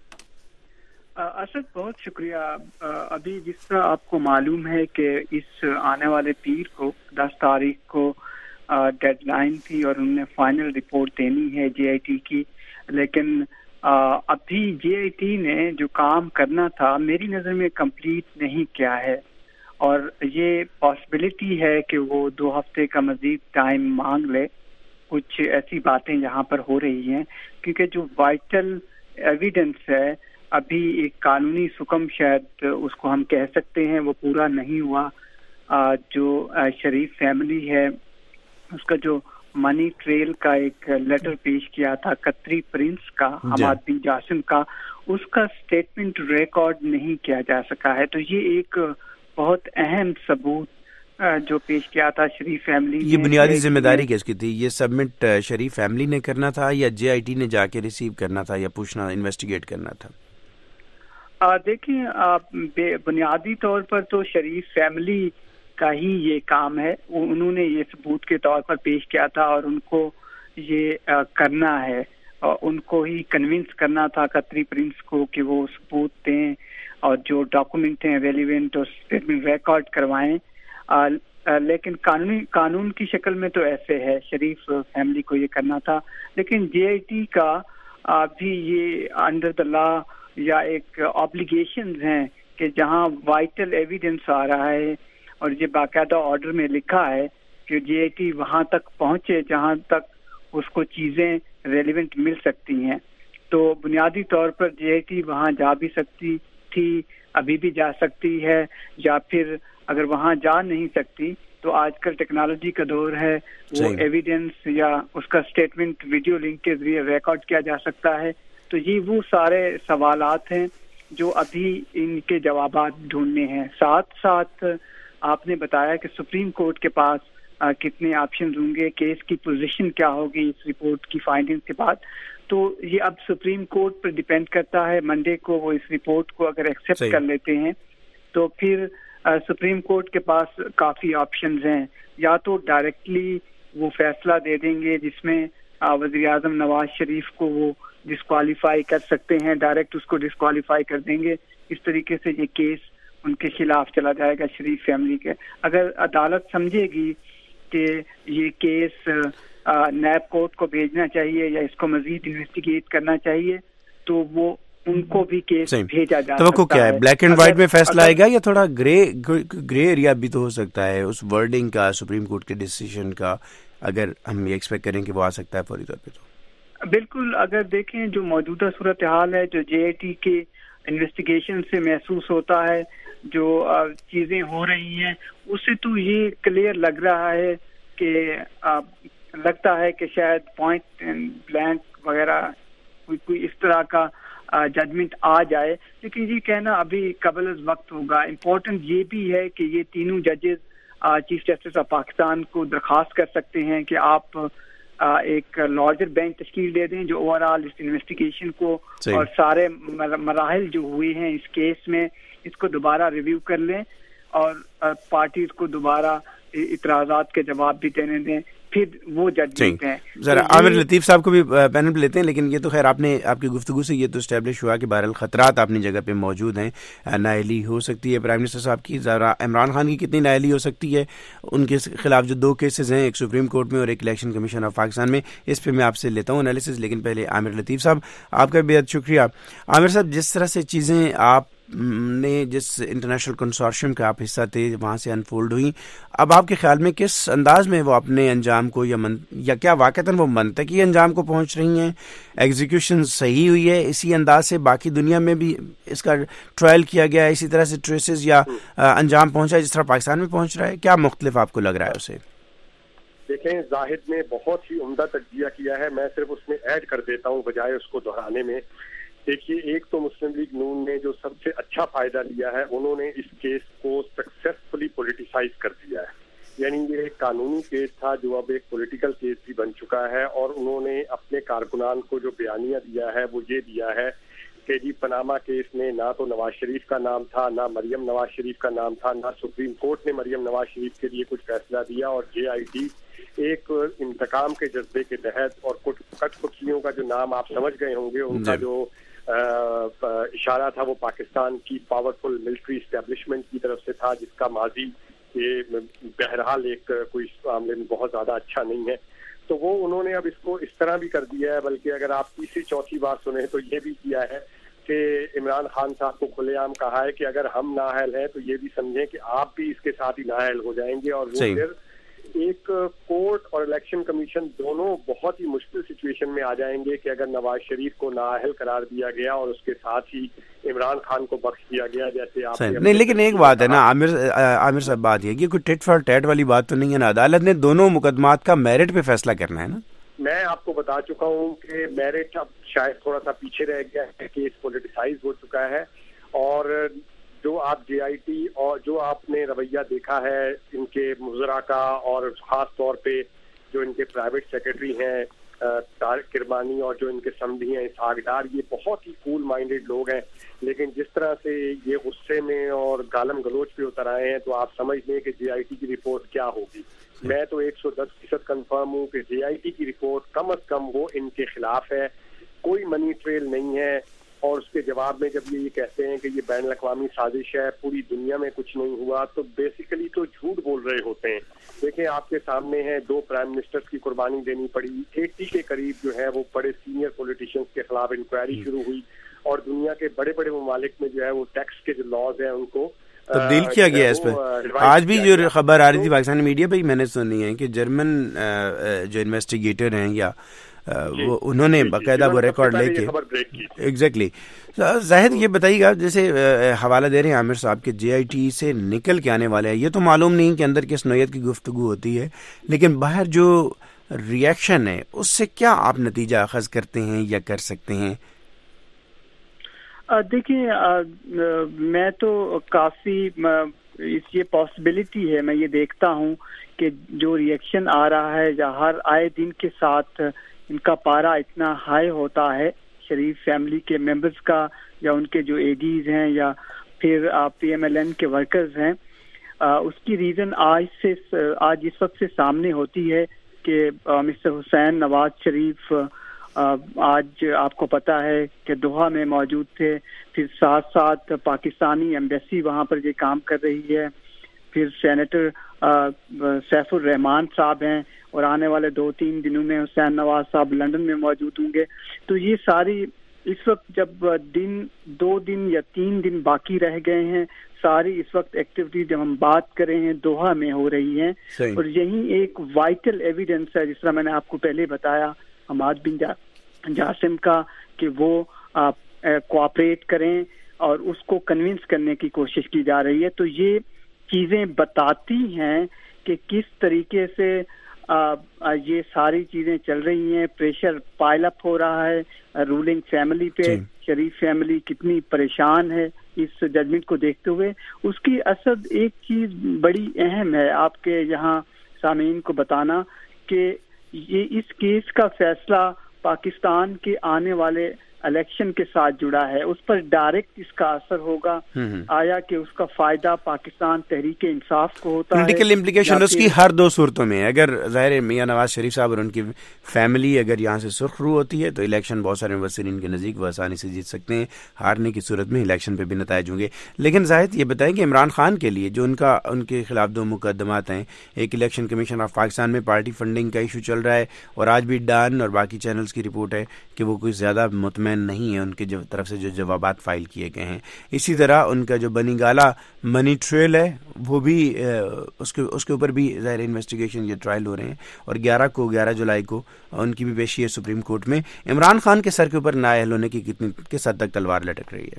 D: اسد بہت شکریہ. ابھی جس طرح آپ کو معلوم ہے کہ اس آنے والے پیر کو دس تاریخ کو ڈیڈ لائن تھی اور انہوں نے فائنل رپورٹ دینی ہے جے آئی ٹی کی، لیکن ابھی جے آئی ٹی نے جو کام کرنا تھا میری نظر میں کمپلیٹ نہیں کیا ہے، اور یہ پاسبلٹی ہے کہ وہ دو ہفتے کا مزید ٹائم مانگ لے. کچھ ایسی باتیں جہاں پر ہو رہی ہیں کیونکہ جو وائٹل ایویڈنس ہے ابھی ایک قانونی حکم شاید اس کو ہم کہہ سکتے ہیں وہ پورا نہیں ہوا. جو شریف فیملی ہے اس کا جو منی ٹریل کا ایک لیٹر پیش کیا تھا قطری پرنس کا، حماد بن جاسم کا، اس کا اسٹیٹمنٹ ریکارڈ نہیں کیا جا سکا ہے. تو یہ ایک بہت اہم ثبوت جو پیش کیا تھا شریف فیملی.
A: یہ بنیادی ذمہ داری کس کی تھی؟ یہ سبمٹ شریف فیملی نے کرنا تھا یا جے آئی ٹی نے جا کے ریسیو کرنا تھا یا پوچھنا انویسٹیگیٹ کرنا تھا؟
D: دیکھیں بنیادی طور پر تو شریف فیملی کا ہی یہ کام ہے، انہوں نے یہ ثبوت کے طور پر پیش کیا تھا اور ان کو یہ کرنا ہے، ان کو ہی کنونس کرنا تھا قطری پرنس کو کہ وہ ثبوت دیں اور جو ڈاکومنٹ ہیں ریلیونٹ اور اسٹیٹمنٹ ریکارڈ کروائیں. لیکن قانونی قانون کی شکل میں تو ایسے ہے شریف فیملی کو یہ کرنا تھا، لیکن جے آئی ٹی کا بھی یہ انڈر دا لا یا ایک آبلیگیشنز ہیں کہ جہاں وائٹل ایویڈنس آ رہا ہے اور یہ باقاعدہ آرڈر میں لکھا ہے کہ جے آئی ٹی وہاں تک پہنچے جہاں تک اس کو چیزیں ریلیونٹ مل سکتی ہیں.
J: تو بنیادی طور پر جے آئی ٹی وہاں جا بھی سکتی تھی, ابھی بھی جا سکتی ہے, یا پھر اگر وہاں جا نہیں سکتی تو آج کل ٹیکنالوجی کا دور ہے, وہ ایویڈنس یا اس کا اسٹیٹمنٹ ویڈیو لنک کے ذریعے ریکارڈ کیا جا سکتا ہے. تو یہ وہ سارے سوالات ہیں جو ابھی ان کے جوابات ڈھونڈنے ہیں. ساتھ ساتھ آپ نے بتایا کہ سپریم کورٹ کے پاس آ, کتنے آپشنز ہوں گے, کیس کی پوزیشن کیا ہوگی اس رپورٹ کی فائنڈنگ کے بعد. تو یہ اب سپریم کورٹ پر ڈیپینڈ کرتا ہے. منڈے کو وہ اس رپورٹ کو اگر ایکسیپٹ کر لیتے ہیں تو پھر سپریم کورٹ کے پاس کافی آپشنز ہیں. یا تو ڈائریکٹلی وہ فیصلہ دے دیں گے جس میں وزیر اعظم نواز شریف کو وہ ڈسکوالیفائی کر سکتے ہیں, ڈائریکٹ اس کو ڈسکوالیفائی کر دیں گے. اس طریقے سے یہ کیس ان کے خلاف چلا جائے گا شریف فیملی کے. اگر عدالت سمجھے گی کہ یہ کیس نیب کورٹ کو بھیجنا چاہیے یا اس کو مزید انویسٹیگیٹ کرنا چاہیے تو وہ ان کو بھی کیس بھیجا جا سکتا ہے.
A: کیا ہے, بلیک اینڈ وائٹ میں فیصلہ آئے گا یا تھوڑا گرے گرے ایریا بھی تو ہو سکتا ہے اس ورڈنگ کا, سپریم کورٹ کے ڈیسیژن کا, اگر ہم یہ ایکسپیکٹ کریں کہ وہ آ سکتا ہے فوری طور پہ؟ تو
J: بالکل, اگر دیکھیں جو موجودہ صورتحال ہے, جو جے آئی ٹی کے انویسٹیگیشن سے محسوس ہوتا ہے, جو چیزیں ہو رہی ہیں, اس سے تو یہ کلیئر لگ رہا ہے کہ لگتا ہے کہ شاید پوائنٹ اینڈ بلینک وغیرہ کوئی کوئی اس طرح کا ججمنٹ آ جائے. لیکن یہ کہنا ابھی قبل از وقت ہوگا. امپورٹنٹ یہ بھی ہے کہ یہ تینوں ججز چیف جسٹس آف پاکستان کو درخواست کر سکتے ہیں کہ آپ ایک لارجر بینچ تشکیل دے دیں جو اوور آل اس انویسٹیگیشن کو اور سارے مراحل جو ہوئے ہیں اس کیس میں اس کو دوبارہ ریویو کر لیں اور پارٹیز کو دوبارہ اعتراضات کے جواب بھی دینے دیں, پھر وہ ججمنٹ ہیں.
A: ذرا عامر لطیف صاحب کو بھی پینل پہ لیتے ہیں, لیکن یہ تو خیر آپ نے آپ کی گفتگو سے یہ تو اسٹیبلش ہوا کہ بہرحال خطرات اپنی جگہ پہ موجود ہیں, نااہلی ہو سکتی ہے پرائم منسٹر صاحب کی. ذرا عمران خان کی کتنی نااہلی ہو سکتی ہے, ان کے خلاف جو دو کیسز ہیں, ایک سپریم کورٹ میں اور ایک الیکشن کمیشن آف پاکستان میں, اس پہ میں آپ سے لیتا ہوں انالیسز. لیکن پہلے عامر لطیف صاحب آپ کا بے حد شکریہ. عامر صاحب, جس طرح سے چیزیں آپ نے جس انٹرنیشنل کنسورشیم کا آپ حصہ تھے وہاں سے انفولڈ ہوئی, اب آپ کے خیال میں کس انداز میں وہ اپنے انجام کو یا من یا کیا واقعتاً وہ منطقی انجام کو پہنچ رہی ہیں, ایگزیکیوشن صحیح ہوئی ہے, اسی انداز سے باقی دنیا میں بھی اس کا ٹرائل کیا گیا ہے, اسی طرح سے ٹریسز یا انجام پہنچا ہے جس طرح پاکستان میں پہنچ رہا ہے, کیا مختلف آپ کو لگ رہا ہے اسے؟
E: دیکھیں, زاہد نے بہت ہی عمدہ تجزیہ کیا ہے, میں صرف اس میں ایڈ کر دیتا ہوں بجائے اس کو دہرانے میں. دیکھیے, ایک تو مسلم لیگ نون نے جو سب سے اچھا فائدہ لیا ہے, انہوں نے اس کیس کو سکسیسفلی پولیٹیسائز کر دیا ہے. یعنی یہ ایک قانونی کیس تھا جو اب ایک پولیٹیکل کیس بھی بن چکا ہے, اور انہوں نے اپنے کارکنان کو جو بیانیہ دیا ہے وہ یہ دیا ہے کہ جی پاناما کیس میں نہ تو نواز شریف کا نام تھا, نہ مریم نواز شریف کا نام تھا, نہ سپریم کورٹ نے مریم نواز شریف کے لیے کچھ فیصلہ دیا, اور جے آئی ٹی ایک انتقام کے جذبے کے تحت, اور کٹ پتلیوں کا جو نام آپ سمجھ گئے ہوں گے, ان کا جو اشارہ تھا وہ پاکستان کی پاورفل ملٹری اسٹیبلشمنٹ کی طرف سے تھا, جس کا ماضی یہ بہرحال ایک کوئی معاملے میں بہت زیادہ اچھا نہیں ہے. تو وہ انہوں نے اب اس کو اس طرح بھی کر دیا ہے, بلکہ اگر آپ تیسری چوتھی بار سنیں تو یہ بھی کیا ہے کہ عمران خان صاحب کو کھلے عام کہا ہے کہ اگر ہم نااہل ہیں تو یہ بھی سمجھیں کہ آپ بھی اس کے ساتھ ہی نااہل ہو جائیں گے, اور وہ پھر ایک کورٹ اور الیکشن کمیشن دونوں بہت ہی مشکل سچویشن میں آ جائیں گے کہ اگر نواز شریف کو نااہل قرار دیا گیا اور اس کے ساتھ ہی عمران خان کو بخش دیا گیا, جیسے آپ
A: نہیں. لیکن ایک بات ہے نا عامر عامر صاحب, بات یہ کہ کوئی ٹیٹ فار ٹیٹ والی بات تو نہیں ہے نا, عدالت نے دونوں مقدمات کا میرٹ پہ فیصلہ کرنا ہے نا.
E: میں آپ کو بتا چکا ہوں کہ میرٹ اب شاید تھوڑا سا پیچھے رہ گیا ہے, کیس پولیٹیسائز ہو چکا ہے, اور جو آپ جے آئی ٹی اور جو آپ نے رویہ دیکھا ہے ان کے مضرہ کا, اور خاص طور پہ جو ان کے پرائیویٹ سیکرٹری ہیں طارق کرمانی اور جو ان کے سمدھی ہیں اسحاق ڈار, یہ بہت ہی کول مائنڈیڈ لوگ ہیں, لیکن جس طرح سے یہ غصے میں اور گالم گلوچ پہ اتر آئے ہیں تو آپ سمجھ لیں کہ جے آئی ٹی کی رپورٹ کیا ہوگی. میں تو ایک سو دس فیصد کنفرم ہوں کہ جے آئی ٹی کی رپورٹ کم از کم وہ ان کے خلاف ہے, کوئی منی ٹریل نہیں ہے. اور اس کے جواب میں جب یہ یہ کہتے ہیں کہ یہ بین الاقوامی سازش ہے, پوری دنیا میں کچھ نہیں ہوا, تو بیسیکلی تو جھوٹ بول رہے ہوتے ہیں. دیکھیں, آپ کے سامنے ہے دو پرائم منسٹرز کی قربانی دینی پڑی, ایٹی کے قریب جو ہے وہ بڑے سینئر پولیٹیشینز کے خلاف انکوائری شروع ہوئی, اور دنیا کے بڑے بڑے ممالک میں جو ہے وہ ٹیکس کے جو لاز ہیں ان کو
A: تبدیل کیا گیا اس پہ. آج بھی جو خبر آ رہی تھی پاکستانی میڈیا پہ ہی میں نے سنی ہے کہ جرمن جو انویسٹیگیٹر ہیں یا وہ انہوں نے باقاعدہ وہ ریکارڈ لے کے ایگزیکٹلی. زاہد یہ بتائیے گا, جیسے حوالہ دے رہے ہیں عامر صاحب کے جے آئی ٹی سے نکل کے آنے والے ہیں, یہ تو معلوم نہیں کہ اندر کس نوعیت کی گفتگو ہوتی ہے, لیکن باہر جو ریئیکشن ہے اس سے کیا آپ نتیجہ اخذ کرتے ہیں یا کر سکتے ہیں؟
J: دیکھیں, میں تو کافی اس یہ پاسبلٹی ہے, میں یہ دیکھتا ہوں کہ جو ریئیکشن آ رہا ہے یا ہر آئے دن کے ساتھ ان کا پارا اتنا ہائی ہوتا ہے شریف فیملی کے ممبرز کا, یا ان کے جو اے ڈیز ہیں یا پھر پی ایم ایل این کے ورکرز ہیں, اس کی ریزن آج سے آج اس وقت سے سامنے ہوتی ہے کہ مسٹر حسین نواز شریف آج آپ کو پتہ ہے کہ دوحہ میں موجود تھے, پھر ساتھ ساتھ پاکستانی ایمبیسی وہاں پر یہ کام کر رہی ہے, پھر سینیٹر سیف الرحمان صاحب ہیں, اور آنے والے دو تین دنوں میں حسین نواز صاحب لندن میں موجود ہوں گے. تو یہ ساری اس وقت جب دن دو دن یا تین دن باقی رہ گئے ہیں, ساری اس وقت ایکٹیویٹی جب ہم بات کریں ہیں دوحہ میں ہو رہی ہیں, اور یہی ایک وائٹل ایویڈنس ہے, جس طرح میں نے آپ کو پہلے بتایا حماد بن جاسم کا, کہ وہ کوآپریٹ کریں اور اس کو کنونس کرنے کی کوشش کی جا رہی ہے. تو یہ چیزیں بتاتی ہیں کہ کس طریقے سے آ, یہ ساری چیزیں چل رہی ہیں, پریشر پائل اپ ہو رہا ہے رولنگ فیملی پہ, شریف فیملی کتنی پریشان ہے اس ججمنٹ کو دیکھتے ہوئے. اس کی اصل ایک چیز بڑی اہم ہے آپ کے یہاں سامعین کو بتانا, کہ یہ اس کیس کا فیصلہ پاکستان کے آنے والے الیکشن کے ساتھ جڑا ہے, اس پر ڈائریکٹ اس کا اثر ہوگا. آیا کہ اس کا فائدہ پاکستان تحریک انصاف کو ہوتا ہے,
A: پولیٹیکل امپلیکیشن اس کی ہر دو صورتوں میں. اگر ظاہر میاں نواز شریف صاحب اور ان کی فیملی اگر یہاں سے سرخ رو ہوتی ہے تو الیکشن بہت سارے مبصرین کے نزدیک وہ آسانی سے جیت سکتے ہیں, ہارنے کی صورت میں الیکشن پہ بھی نتائج ہوں گے. لیکن زاہد یہ بتائیں کہ عمران خان کے لیے جو ان کا ان کے خلاف دو مقدمات ہیں, ایک الیکشن کمیشن آف پاکستان میں پارٹی فنڈنگ کا ایشو چل رہا ہے, اور آج بھی ڈان اور باقی چینلز کی رپورٹ ہے کہ وہ کوئی زیادہ مطمئن نہیں ہے ان کے طرف سے جو جوابات فائل کیے گئے ہیں. اسی طرح ان کا جو بنی گالا منی ٹریل ہے وہ بھی اس کے اس کے اوپر بھی ظاہر انویسٹیگیشن یا ٹرائل ہو رہے ہیں, اور گیارہ کو گیارہ جولائی کو ان کی بھی پیشی ہے سپریم کورٹ میں. عمران خان کے سر کے اوپر نااہل ہونے کی کتنی کس حد تک تلوار لٹک رہی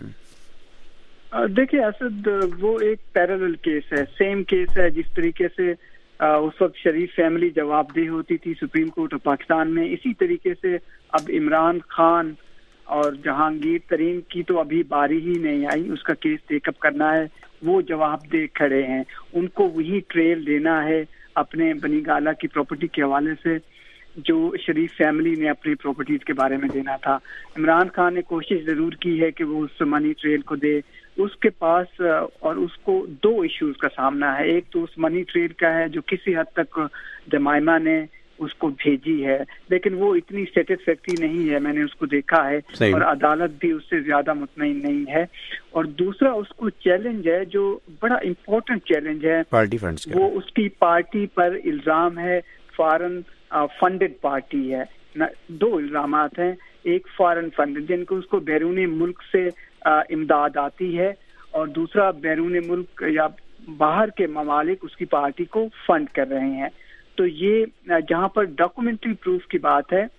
A: ہے؟
J: دیکھیے اسد, وہ ایک پیرالل کیس ہے, سیم کیس ہے. جس طریقے سے اس وقت شریف فیملی جواب دہ ہوتی تھی سپریم کورٹ آف پاکستان میں, اسی طریقے سے اب عمران خان اور جہانگیر ترین کی تو ابھی باری ہی نہیں آئی, اس کا کیس ٹیک اپ کرنا ہے. وہ جواب دہ کھڑے ہیں, ان کو وہی ٹریل دینا ہے اپنے بنی گالا کی پراپرٹی کے حوالے سے جو شریف فیملی نے اپنی پراپرٹیز کے بارے میں دینا تھا. عمران خان نے کوشش ضرور کی ہے کہ وہ اس منی ٹریل کو دے. اس کے پاس اور اس کو دو ایشوز کا سامنا ہے. ایک تو اس منی ٹریل کا ہے جو کسی حد تک جمائمہ نے اس کو بھیجی ہے, لیکن وہ اتنی سیٹسفیکٹری نہیں ہے, میں نے اس کو دیکھا ہے, اور عدالت بھی اس سے زیادہ مطمئن نہیں ہے. اور دوسرا اس کو چیلنج ہے جو بڑا امپورٹنٹ چیلنج ہے,
A: پارٹی فنڈز کا.
J: وہ اس کی پارٹی پر الزام ہے فارن فنڈڈ پارٹی ہے. دو الزامات ہیں, ایک فارن فنڈ جن کو اس کو بیرون ملک سے امداد آتی ہے, اور دوسرا بیرون ملک یا باہر کے ممالک اس کی پارٹی کو فنڈ کر رہے ہیں. تو یہ جہاں پر ڈاکومنٹری پروف کی بات ہے,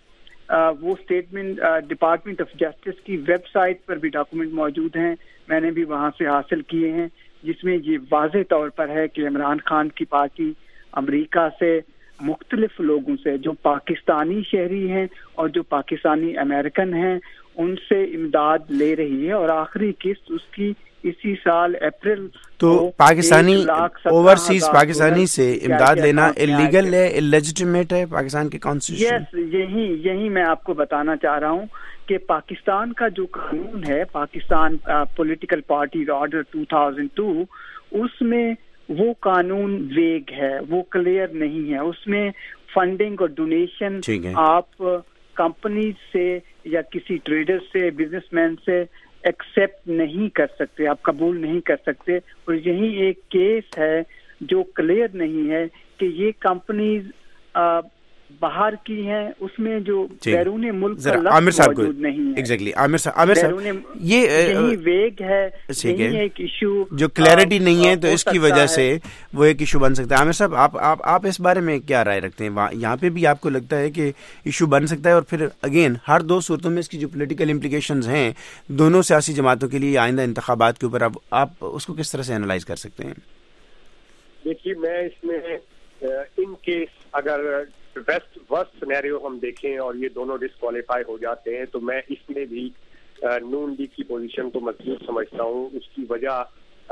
J: وہ اسٹیٹمنٹ ڈپارٹمنٹ آف جسٹس کی ویب سائٹ پر بھی ڈاکومنٹ موجود ہیں, میں نے بھی وہاں سے حاصل کیے ہیں, جس میں یہ واضح طور پر ہے کہ عمران خان کی پارٹی امریکہ سے مختلف لوگوں سے جو پاکستانی شہری ہیں اور جو پاکستانی امریکن ہیں ان سے امداد لے رہی ہے. اور آخری قسط اس کی اسی سال اپریل
A: تو پاکستانی اوورسیز پاکستانی سے امداد لینا اللیگل ہے, اللیجیٹمیٹ ہے پاکستان کے کانسٹیٹیوشن.
J: یس, یہی یہی میں آپ کو بتانا چاہ رہا ہوں کہ پاکستان کا جو قانون ہے, Pakistan political parties order two thousand two, اس میں وہ قانون ویگ ہے, وہ کلیئر نہیں ہے. اس میں فنڈنگ اور ڈونیشن آپ کمپنیز سے یا کسی ٹریڈر سے, بزنس مین سے ایکسپٹ نہیں کر سکتے, آپ قبول نہیں کر سکتے. اور یہی ایک کیس ہے جو کلیئر نہیں ہے کہ یہ کمپنیز باہر کی ہیں اس میں جو بیرون ملک کا
A: لفظ
J: موجود نہیں ہے.
A: ایگزیکٹلی عامر صاحب عامر صاحب یہ
J: یہی ویگ ہے, یہی ایک ایشو
A: جو کلیئرٹی نہیں ہے تو اس کی وجہ سے وہ ایک ایشو بن سکتا ہے. عامر صاحب آپ آپ آپ اس بارے میں کیا رائے رکھتے ہیں؟ یہاں پہ بھی آپ کو لگتا ہے کہ ایشو بن سکتا ہے؟ اور پھر اگین ہر دو صورتوں میں اس کی جو پولیٹیکل امپلیکیشنز ہیں دونوں سیاسی جماعتوں کے لیے آئندہ انتخابات کے اوپر اب آپ اس کو کس طرح سے اینالائز کر سکتے ہیں؟
K: دیکھیے میں اس میں ان کیس اگر بیسٹ ورسٹ سینیریو ہم دیکھیں اور یہ دونوں ڈسکوالیفائی ہو جاتے ہیں تو میں اس میں بھی نون لیگ کی پوزیشن کو مضبوط سمجھتا ہوں. اس کی وجہ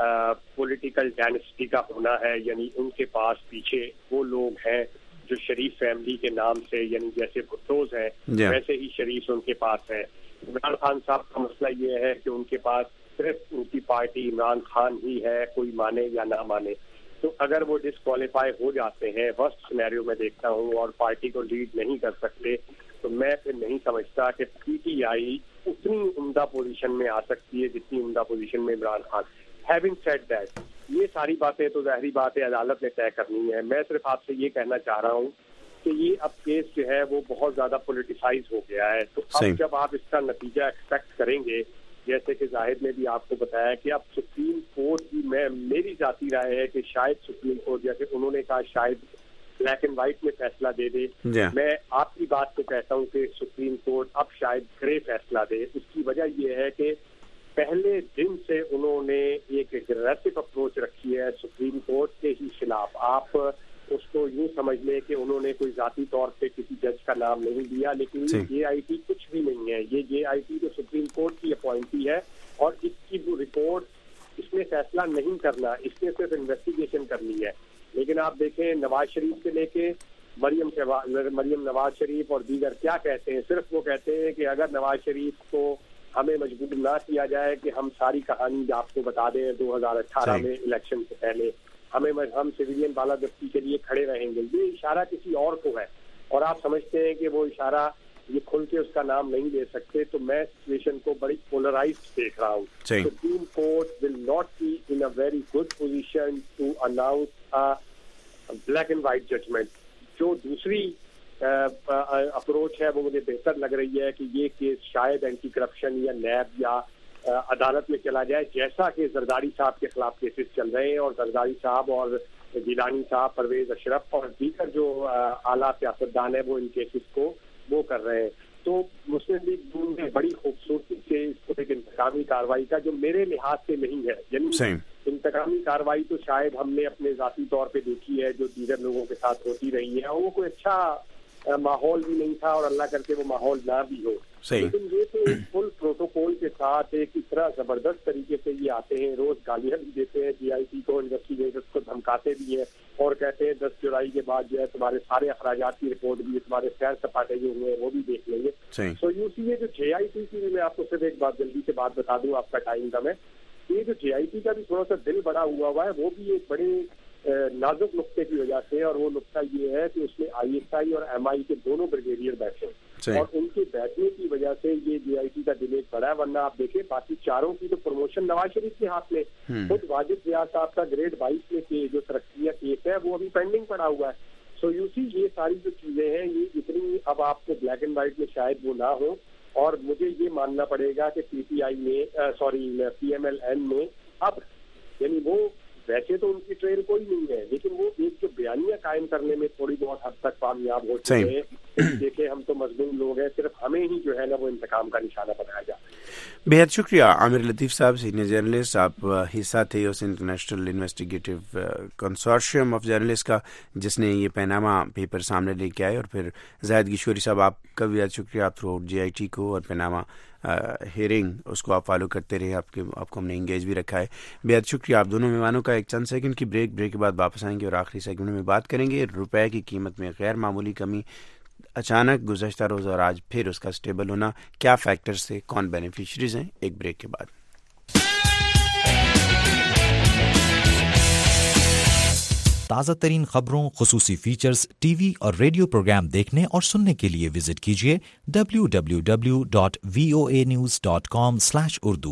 K: پولیٹیکل ڈائنسٹی کا ہونا ہے, یعنی ان کے پاس پیچھے وہ لوگ ہیں جو شریف فیملی کے نام سے, یعنی جیسے بھٹوز ہیں ویسے ہی شریف ان کے پاس ہیں. عمران خان صاحب کا مسئلہ یہ ہے کہ ان کے پاس صرف ان کی پارٹی عمران خان ہی ہے, کوئی مانے یا نہ مانے. تو اگر وہ ڈسکوالیفائی ہو جاتے ہیں, ورسٹ سینیریو میں دیکھتا ہوں, اور پارٹی کو لیڈ نہیں کر سکتے, تو میں پھر نہیں سمجھتا کہ پی ٹی آئی اتنی عمدہ پوزیشن میں آ سکتی ہے جتنی عمدہ پوزیشن میں Imran Khan. Having said that, یہ ساری باتیں تو ظاہری بات ہے عدالت نے طے کرنی ہے. میں صرف آپ سے یہ کہنا چاہ رہا ہوں کہ یہ اب کیس جو ہے وہ بہت زیادہ پولیٹیسائز ہو گیا ہے. تو اب جب آپ اس کا نتیجہ ایکسپیکٹ کریں گے, جیسے کہ زاہد نے بھی آپ کو بتایا کہ اب سپریم کورٹ کی, میں میری ذاتی رائے ہے کہ شاید سپریم کورٹ جیسے انہوں نے کہا شاید بلیک اینڈ وائٹ میں فیصلہ دے دے. میں آپ کی بات کو کہتا ہوں کہ سپریم کورٹ اب شاید گرے فیصلہ دے. اس کی وجہ یہ ہے کہ پہلے دن سے انہوں نے ایک اگریسو اپروچ رکھی ہے سپریم کورٹ کے ہی خلاف. آپ اس کو یوں سمجھ لیں کہ انہوں نے کوئی ذاتی طور پہ کسی جج کا نام نہیں لیا, لیکن جے آئی ٹی کچھ بھی نہیں ہے. یہ جے آئی ٹی تو سپریم کورٹ کی اپوائنٹی ہے اور اس کی وہ رپورٹ اس نے فیصلہ نہیں کرنا, اس نے صرف انویسٹیگیشن کرنی ہے. لیکن آپ دیکھیں نواز شریف سے لے کے مریم مریم نواز شریف اور دیگر کیا کہتے ہیں, صرف وہ کہتے ہیں کہ اگر نواز شریف کو ہمیں مجبور نہ کیا جائے کہ ہم ساری کہانی آپ کو بتا دیں دو ہزار اٹھارہ میں الیکشن سے پہلے ہمیں ہم سویلین بالادستی کے لیے کھڑے رہیں گے. یہ اشارہ کسی اور کو ہے اور آپ سمجھتے ہیں کہ وہ اشارہ یہ کھل کے اس کا نام نہیں دے سکتے. تو میں سچویشن کو بڑی پولرائزڈ دیکھ رہا ہوں. Supreme court will not be in a very good position to announce black and white judgment. جو دوسری اپروچ ہے وہ مجھے بہتر لگ رہی ہے کہ یہ کیس شاید اینٹی کرپشن یا نیب یا عدالت میں چلا جائے, جیسا کہ زرداری صاحب کے خلاف کیسز چل رہے ہیں, اور زرداری صاحب اور گیلانی صاحب, پرویز اشرف اور دیگر جو اعلیٰ سیاستدان ہیں وہ ان کیسز کو وہ کر رہے ہیں. تو مسلم لیگ نون نے بڑی خوبصورتی سے اس کو ایک انتقامی کارروائی کا, جو میرے لحاظ سے نہیں ہے, یعنی انتقامی کارروائی تو شاید ہم نے اپنے ذاتی طور پہ دیکھی ہے جو دیگر لوگوں کے ساتھ ہوتی رہی ہے, اور وہ کوئی اچھا ماحول بھی نہیں تھا اور اللہ کر کے وہ ماحول نہ بھی ہو. لیکن یہ تو ایک فل پروٹوکول کے ساتھ ایک اس طرح زبردست طریقے سے یہ آتے ہیں, روز گالیاں بھی دیتے ہیں جی آئی ٹی کو, انویسٹیگیٹرز کو دھمکاتے بھی ہیں اور کہتے ہیں دس جولائی کے بعد جو ہے تمہارے سارے اخراجات کی رپورٹ بھی, تمہارے سیر سپاٹے جو ہوئے ہیں وہ بھی دیکھ لیں گے. سو یو سی یہ جو جے آئی ٹی کی, میں آپ کو صرف ایک بات جلدی سے بات بتا دوں, آپ کا ٹائم کم ہے. یہ جو جے آئی ٹی کا بھی تھوڑا سا دل بڑا ہوا ہوا ہے, وہ بھی ایک بڑے نازک نقطے کی وجہ سے, اور وہ نقطہ یہ ہے کہ اس میں آئی ایس آئی اور ایم آئی کے دونوں بریگیڈیئر بیٹھے, اور ان کے بیٹھنے کی وجہ سے یہ جے آئی ٹی کا دل ایک بڑا ہے. ورنہ آپ دیکھیں باقی چاروں کی تو پروموشن نواز شریف کے ہاتھ میں, خود واجد ریاض صاحب کا گریڈ بائیس میں جو ترقیہ کیس ہے وہ ابھی پینڈنگ پڑا ہوا ہے. سو یو سی یہ ساری جو چیزیں ہیں یہ اتنی اب آپ کو بلیک اینڈ وائٹ میں شاید وہ نہ ہو, اور مجھے یہ ماننا پڑے گا کہ پی ٹی آئی میں sorry P M L N میں اب, یعنی وہ ویسے تو ان کی ٹرین کوئی نہیں ہے, لیکن وہ ایک جو بیانیہ قائم کرنے میں تھوڑی بہت حد تک کامیاب ہو چکے ہیں. دیکھیں ہم تو مظلوم لوگ ہیں, صرف ہمیں ہی جو ہے نا وہ انتقام کا نشانہ بنایا جائے.
A: بہت شکریہ عامر لطیف صاحب, سینئر جرنلسٹ. آپ حصہ تھے اس international investigative consortium of journalist کا جس نے یہ پیناما پیپر سامنے لے کے آئے, اور پھر زاہد گشوری صاحب آپ کا بھی بہت شکریہ, آپ تھرو جے آئی ٹی کو اور پیناما ہیئرنگ اس کو آپ فالو کرتے رہے, آپ کے آپ کو ہم نے انگیج بھی رکھا ہے. بہت شکریہ آپ دونوں مہمانوں کا. ایک چند سیکنڈ کی بریک, بریک کے بعد واپس آئیں گے اور آخری سیکنڈ میں بات کریں گے روپے کی قیمت میں غیر معمولی کمی, اچانک گزشتہ روز اور آج پھر اس کا سٹیبل ہونا, کیا فیکٹرز تھے, کون بینیفیشریز ہیں. ایک بریک کے بعد
I: تازہ ترین خبروں, خصوصی فیچرز, ٹی وی اور ریڈیو پروگرام دیکھنے اور سننے کے لیے وزٹ کیجیے W W W dot V O A news dot com slash Urdu.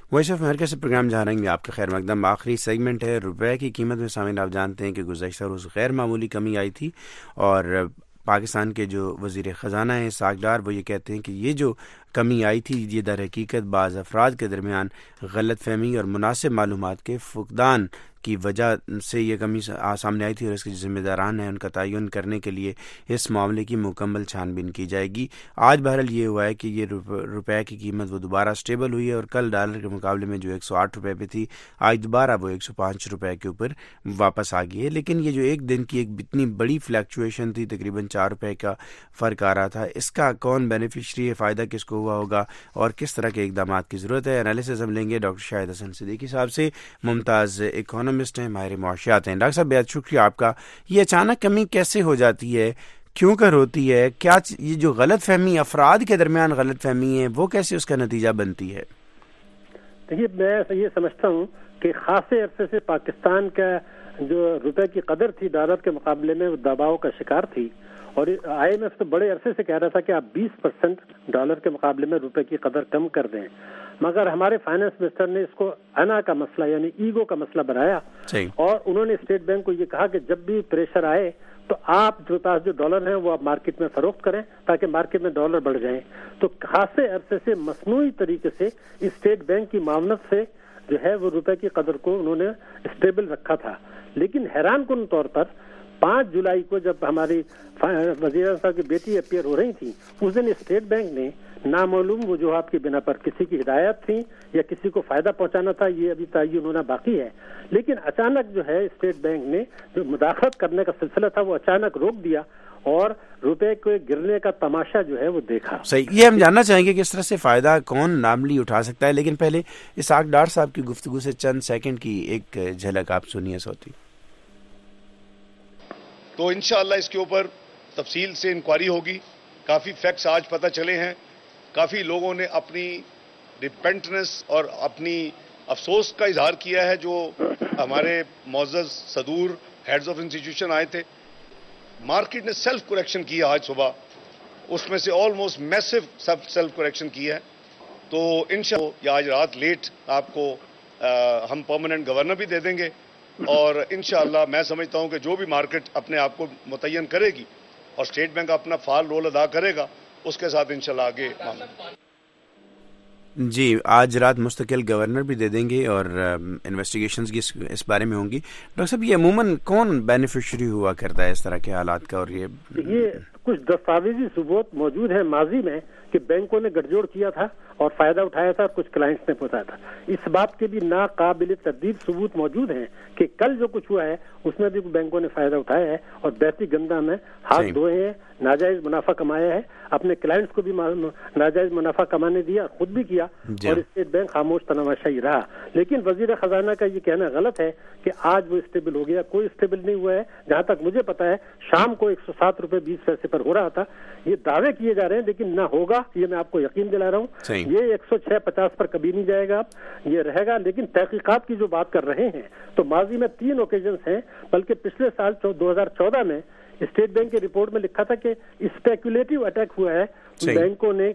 A: Voice of America سے پروگرام جا رہے ہیں آپ کا خیر مقدم. آخری سیگمنٹ ہے روپے کی قیمت میں. سامعین آپ جانتے ہیں کہ گزشتہ روز غیر معمولی کمی آئی تھی اور پاکستان کے جو وزیر خزانہ ہیں اسحاق ڈار وہ یہ کہتے ہیں کہ یہ جو کمی آئی تھی یہ در حقیقت بعض افراد کے درمیان غلط فہمی اور مناسب معلومات کے فقدان کی وجہ سے یہ کمی سامنے آئی تھی اور اس کے ذمہ داران ہیں ان کا تعین کرنے کے لیے اس معاملے کی مکمل چھان بین کی جائے گی. آج بہرحال یہ ہوا ہے کہ یہ روپے کی قیمت وہ دوبارہ سٹیبل ہوئی ہے اور کل ڈالر کے مقابلے میں جو ایک سو آٹھ روپے پہ تھی آج دوبارہ وہ ایک سو پانچ روپے کے اوپر واپس آ گئی ہے. لیکن یہ جو ایک دن کی ایک اتنی بڑی فلیکچویشن تھی, تقریباً چار روپے کا فرق آ رہا تھا, اس کا کون بینیفیشری ہے, فائدہ کس کو ہوا ہوگا اور کس طرح کے اقدامات کی ضرورت ہے. انالیسز ہم لیں گے ڈاکٹر شاہد حسن صدیقی صاحب سے, ممتاز اکانومسٹ ہیں, ماہر معاشیات ہیں. ڈاکٹر صاحب بہت شکریہ آپ کا. یہ اچانک کمی کیسے ہو جاتی ہے, کیوں کر ہوتی ہے, کیا یہ جو غلط فہمی افراد کے درمیان غلط فہمی ہے وہ کیسے اس کا نتیجہ بنتی ہے؟
L: دیکھیے میں یہ سمجھتا ہوں کہ خاصے عرصے سے پاکستان کا جو روپے کی قدر تھی ڈالر کے مقابلے میں وہ دباؤ کا شکار تھی اور آئی ایم ایف تو بڑے عرصے سے کہہ رہا تھا کہ آپ بیس پرسنٹ ڈالر کے مقابلے میں روپے کی قدر کم کر دیں, مگر ہمارے فائنانس منسٹر نے اس کو انا کا مسئلہ یعنی ایگو کا مسئلہ بنایا اور انہوں نے اسٹیٹ بینک کو یہ کہا کہ جب بھی پریشر آئے تو آپ جو پاس جو ڈالر ہیں وہ آپ مارکیٹ میں فروخت کریں تاکہ مارکیٹ میں ڈالر بڑھ جائیں. تو خاصے عرصے سے مصنوعی طریقے سے اسٹیٹ بینک کی معاونت سے جو ہے وہ روپے کی قدر کو انہوں نے اسٹیبل رکھا تھا. لیکن حیران کن طور پر پانچ جولائی کو جب ہماری وزیر صاحب کی بیٹی اپیئر ہو رہی تھی اس دن اسٹیٹ بینک نے نامعلوم وجوہات کی بنا پر کسی کی ہدایت تھی یا کسی کو فائدہ پہنچانا تھا یہ ابھی تعین ہونا باقی ہے, لیکن اچانک جو ہے اسٹیٹ بینک نے جو مداخلت کرنے کا سلسلہ تھا وہ اچانک روک دیا اور روپے کے گرنے کا تماشا جو ہے وہ دیکھا.
A: صحیح, یہ ہم جاننا چاہیں گے کہ اس طرح سے فائدہ کون ناملی اٹھا سکتا ہے, لیکن پہلے اسحاق ڈار صاحب کی گفتگو سے چند سیکنڈ کی ایک جھلک آپ سنیے سوتی.
M: تو انشاءاللہ اس کے اوپر تفصیل سے انکوائری ہوگی. کافی فیکٹس آج پتہ چلے ہیں, کافی لوگوں نے اپنی ریپینٹنس اور اپنی افسوس کا اظہار کیا ہے جو ہمارے معزز صدور ہیڈز آف انسٹیٹیوشن آئے تھے. مارکیٹ نے سیلف کریکشن کیا آج صبح, اس میں سے آلموسٹ میسو سیلف کریکشن کی ہے. تو انشاءاللہ یا آج رات لیٹ آپ کو ہم پرماننٹ گورنر بھی دے دیں گے اور انشاءاللہ میں سمجھتا ہوں کہ جو بھی مارکیٹ اپنے آپ کو متعین کرے گی اور اسٹیٹ بینک اپنا فعال رول ادا کرے گا اس کے ساتھ انشاءاللہ آگے معاملہ.
A: جی آج رات مستقل گورنر بھی دے دیں گے اور انویسٹیگیشنز کی اس بارے میں ہوں گی. ڈاکٹر صاحب یہ عموماً کون بینیفیشری ہوا کرتا ہے اس طرح کے حالات کا؟ اور یہ
L: یہ کچھ دستاویزی ثبوت موجود ہیں ماضی میں کہ بینکوں نے گٹجوڑ کیا تھا اور فائدہ اٹھایا تھا اور کچھ کلائنٹس نے پہنچایا تھا. اس بات کے بھی ناقابل تردید ثبوت موجود ہیں کہ کل جو کچھ ہوا ہے اس میں بھی بینکوں نے فائدہ اٹھایا ہے اور بہتی گندہ میں ہاتھ دھوئے ہیں, ناجائز منافع کمایا ہے, اپنے کلائنٹس کو بھی ناجائز منافع کمانے دیا اور خود بھی کیا اور اسٹیٹ بینک خاموش تماشائی رہا. لیکن وزیر خزانہ کا یہ کہنا غلط ہے کہ آج وہ اسٹیبل ہو گیا. کوئی اسٹیبل نہیں ہوا ہے. جہاں تک مجھے پتا ہے شام کو ایک سو سات روپے بیس پیسے پر ہو رہا تھا. یہ دعوے کیے جا رہے ہیں لیکن نہ ہوگا, یہ میں آپ کو یقین دلا رہا ہوں. یہ ایک سو چھ پچاس پر کبھی نہیں جائے گا, یہ رہے گا. لیکن تحقیقات کی جو بات کر رہے ہیں تو ماضی میں تین اوکیزنز ہیں, بلکہ پچھلے سال دو ہزار چودہ میں اسٹیٹ بینک کی رپورٹ میں لکھا تھا کہ اسپیکولیٹو اٹیک ہوا ہے بینکوں نے,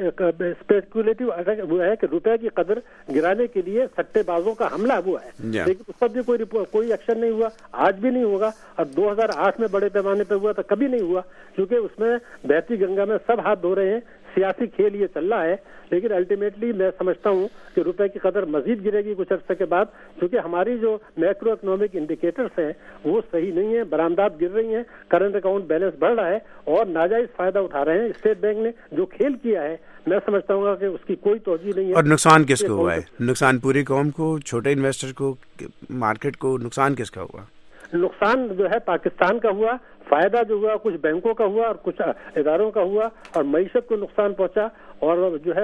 L: اسپیکولیٹو اٹیک ہوا ہے کہ روپے کی قدر گرانے کے لیے سٹے بازوں کا حملہ ہوا ہے, لیکن اس پر بھی کوئی کوئی ایکشن نہیں ہوا, آج بھی نہیں ہوگا. اور دو ہزار آٹھ میں بڑے پیمانے پہ ہوا تھا, کبھی نہیں ہوا, کیونکہ اس میں بہتی گنگا میں سب ہاتھ دھو رہے ہیں. سیاسی کھیل یہ چل رہا ہے, لیکن الٹیمیٹلی میں سمجھتا ہوں کہ روپے کی قدر مزید گرے گی کچھ عرصے کے بعد, کیونکہ ہماری جو میکرو اکنامک انڈیکیٹرز ہیں وہ صحیح نہیں ہیں. برآمدات گر رہی ہیں, کرنٹ اکاؤنٹ بیلنس بڑھ رہا ہے اور ناجائز فائدہ اٹھا رہے ہیں. اسٹیٹ بینک نے جو کھیل کیا ہے میں سمجھتا ہوں کہ اس کی کوئی توجہ نہیں ہے.
A: اور نقصان کس کو ہوا ہے؟ نقصان پوری قوم کو, چھوٹے انویسٹر کو, مارکیٹ کو نقصان کس کا ہوا؟
L: نقصان جو ہے پاکستان کا ہوا, فائدہ جو ہوا کچھ بینکوں کا ہوا اور کچھ اداروں کا ہوا, اور معیشت کو نقصان پہنچا اور جو ہے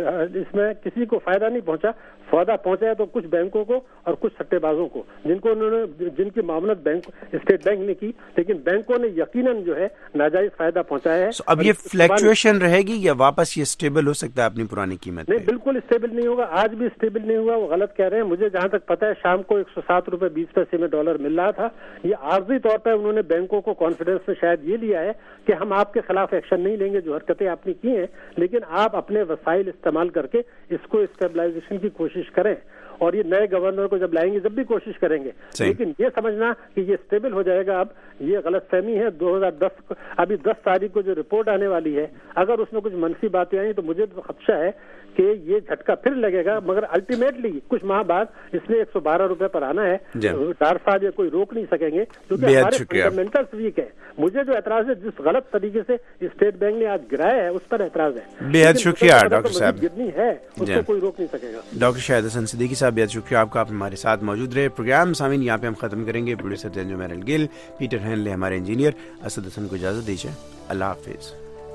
L: اس میں کسی کو فائدہ نہیں پہنچا. فائدہ پہنچا ہے تو کچھ بینکوں کو اور کچھ سٹے بازوں کو, جن کو انہوں نے جن کی معاملت بینک اسٹیٹ بینک نے کی, لیکن بینکوں نے یقیناً جو ہے ناجائز فائدہ پہنچایا ہے.
A: اب یہ فلیکچویشن رہے گی یا واپس یہ اسٹیبل ہو سکتا ہے اپنی پرانی قیمت؟
L: نہیں, بالکل اسٹیبل نہیں ہوگا. آج بھی اسٹیبل نہیں ہوا, وہ غلط کہہ رہے ہیں. مجھے جہاں تک پتا ہے شام کو ایک سو سات روپے بیس پیسے میں ڈالر مل رہا تھا. یہ عارضی طور پر انہوں نے بینکوں کو کانفیڈنس میں شاید یہ لیا ہے کہ ہم آپ کے خلاف ایکشن نہیں لیں گے جو حرکتیں آپ نے کی ہیں، لیکن آپ اپنے وسائل استعمال کر کے اس کو اسٹیبلائزیشن کی کوشش کریں، اور یہ نئے گورنر کو جب لائیں گے جب بھی کوشش کریں گے، لیکن یہ سمجھنا کہ یہ اسٹیبل ہو جائے گا اب یہ غلط فہمی ہے. دو ہزار دس ابھی دس تاریخ کو جو رپورٹ آنے والی ہے، اگر اس میں کچھ منفی باتیں آئیں تو مجھے تو خدشہ ہے کہ یہ جھٹکا پھر لگے گا، مگر الٹیمیٹلی کچھ ماہ بعد اس میں ایک سو بارہ روپے پر آنا ہے. ڈار صاحب یہ کوئی روک نہیں سکیں گے کیونکہ ہمارے فنڈامنٹلز ویک ہے. مجھے جو اعتراض ہے جس غلط طریقے سے اسٹیٹ بینک نے آج گرایا ہے اس پر اعتراض ہے.
A: بے حد شکریہ ڈاکٹر صاحب.
L: گرنی ہے اس کو کوئی روک نہیں سکے گا.
A: ڈاکٹر شاہد حسن صدیقی صاحب بے حد شکریہ آپ کا، آپ ہمارے ساتھ موجود رہے. پروگرام سامعین یہاں پہ ہم ختم کریں گے. پروڈیوسر تنجو میرل گل، پیٹر ہینلے ہمارے انجینئر، اسد حسن کو اجازت دیجیے. اللہ حافظ.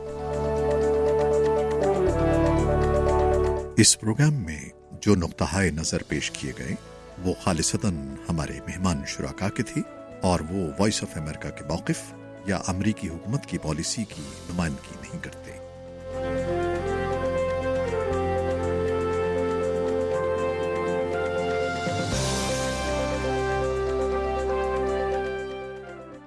N: اس پروگرام میں جو نقطہ نظر پیش کیے گئے وہ خالصتاً ہمارے مہمان شرکا کے تھے اور وہ وائس آف امریکہ کے موقف یا امریکی حکومت کی پالیسی کی نمائندگی نہیں کرتے.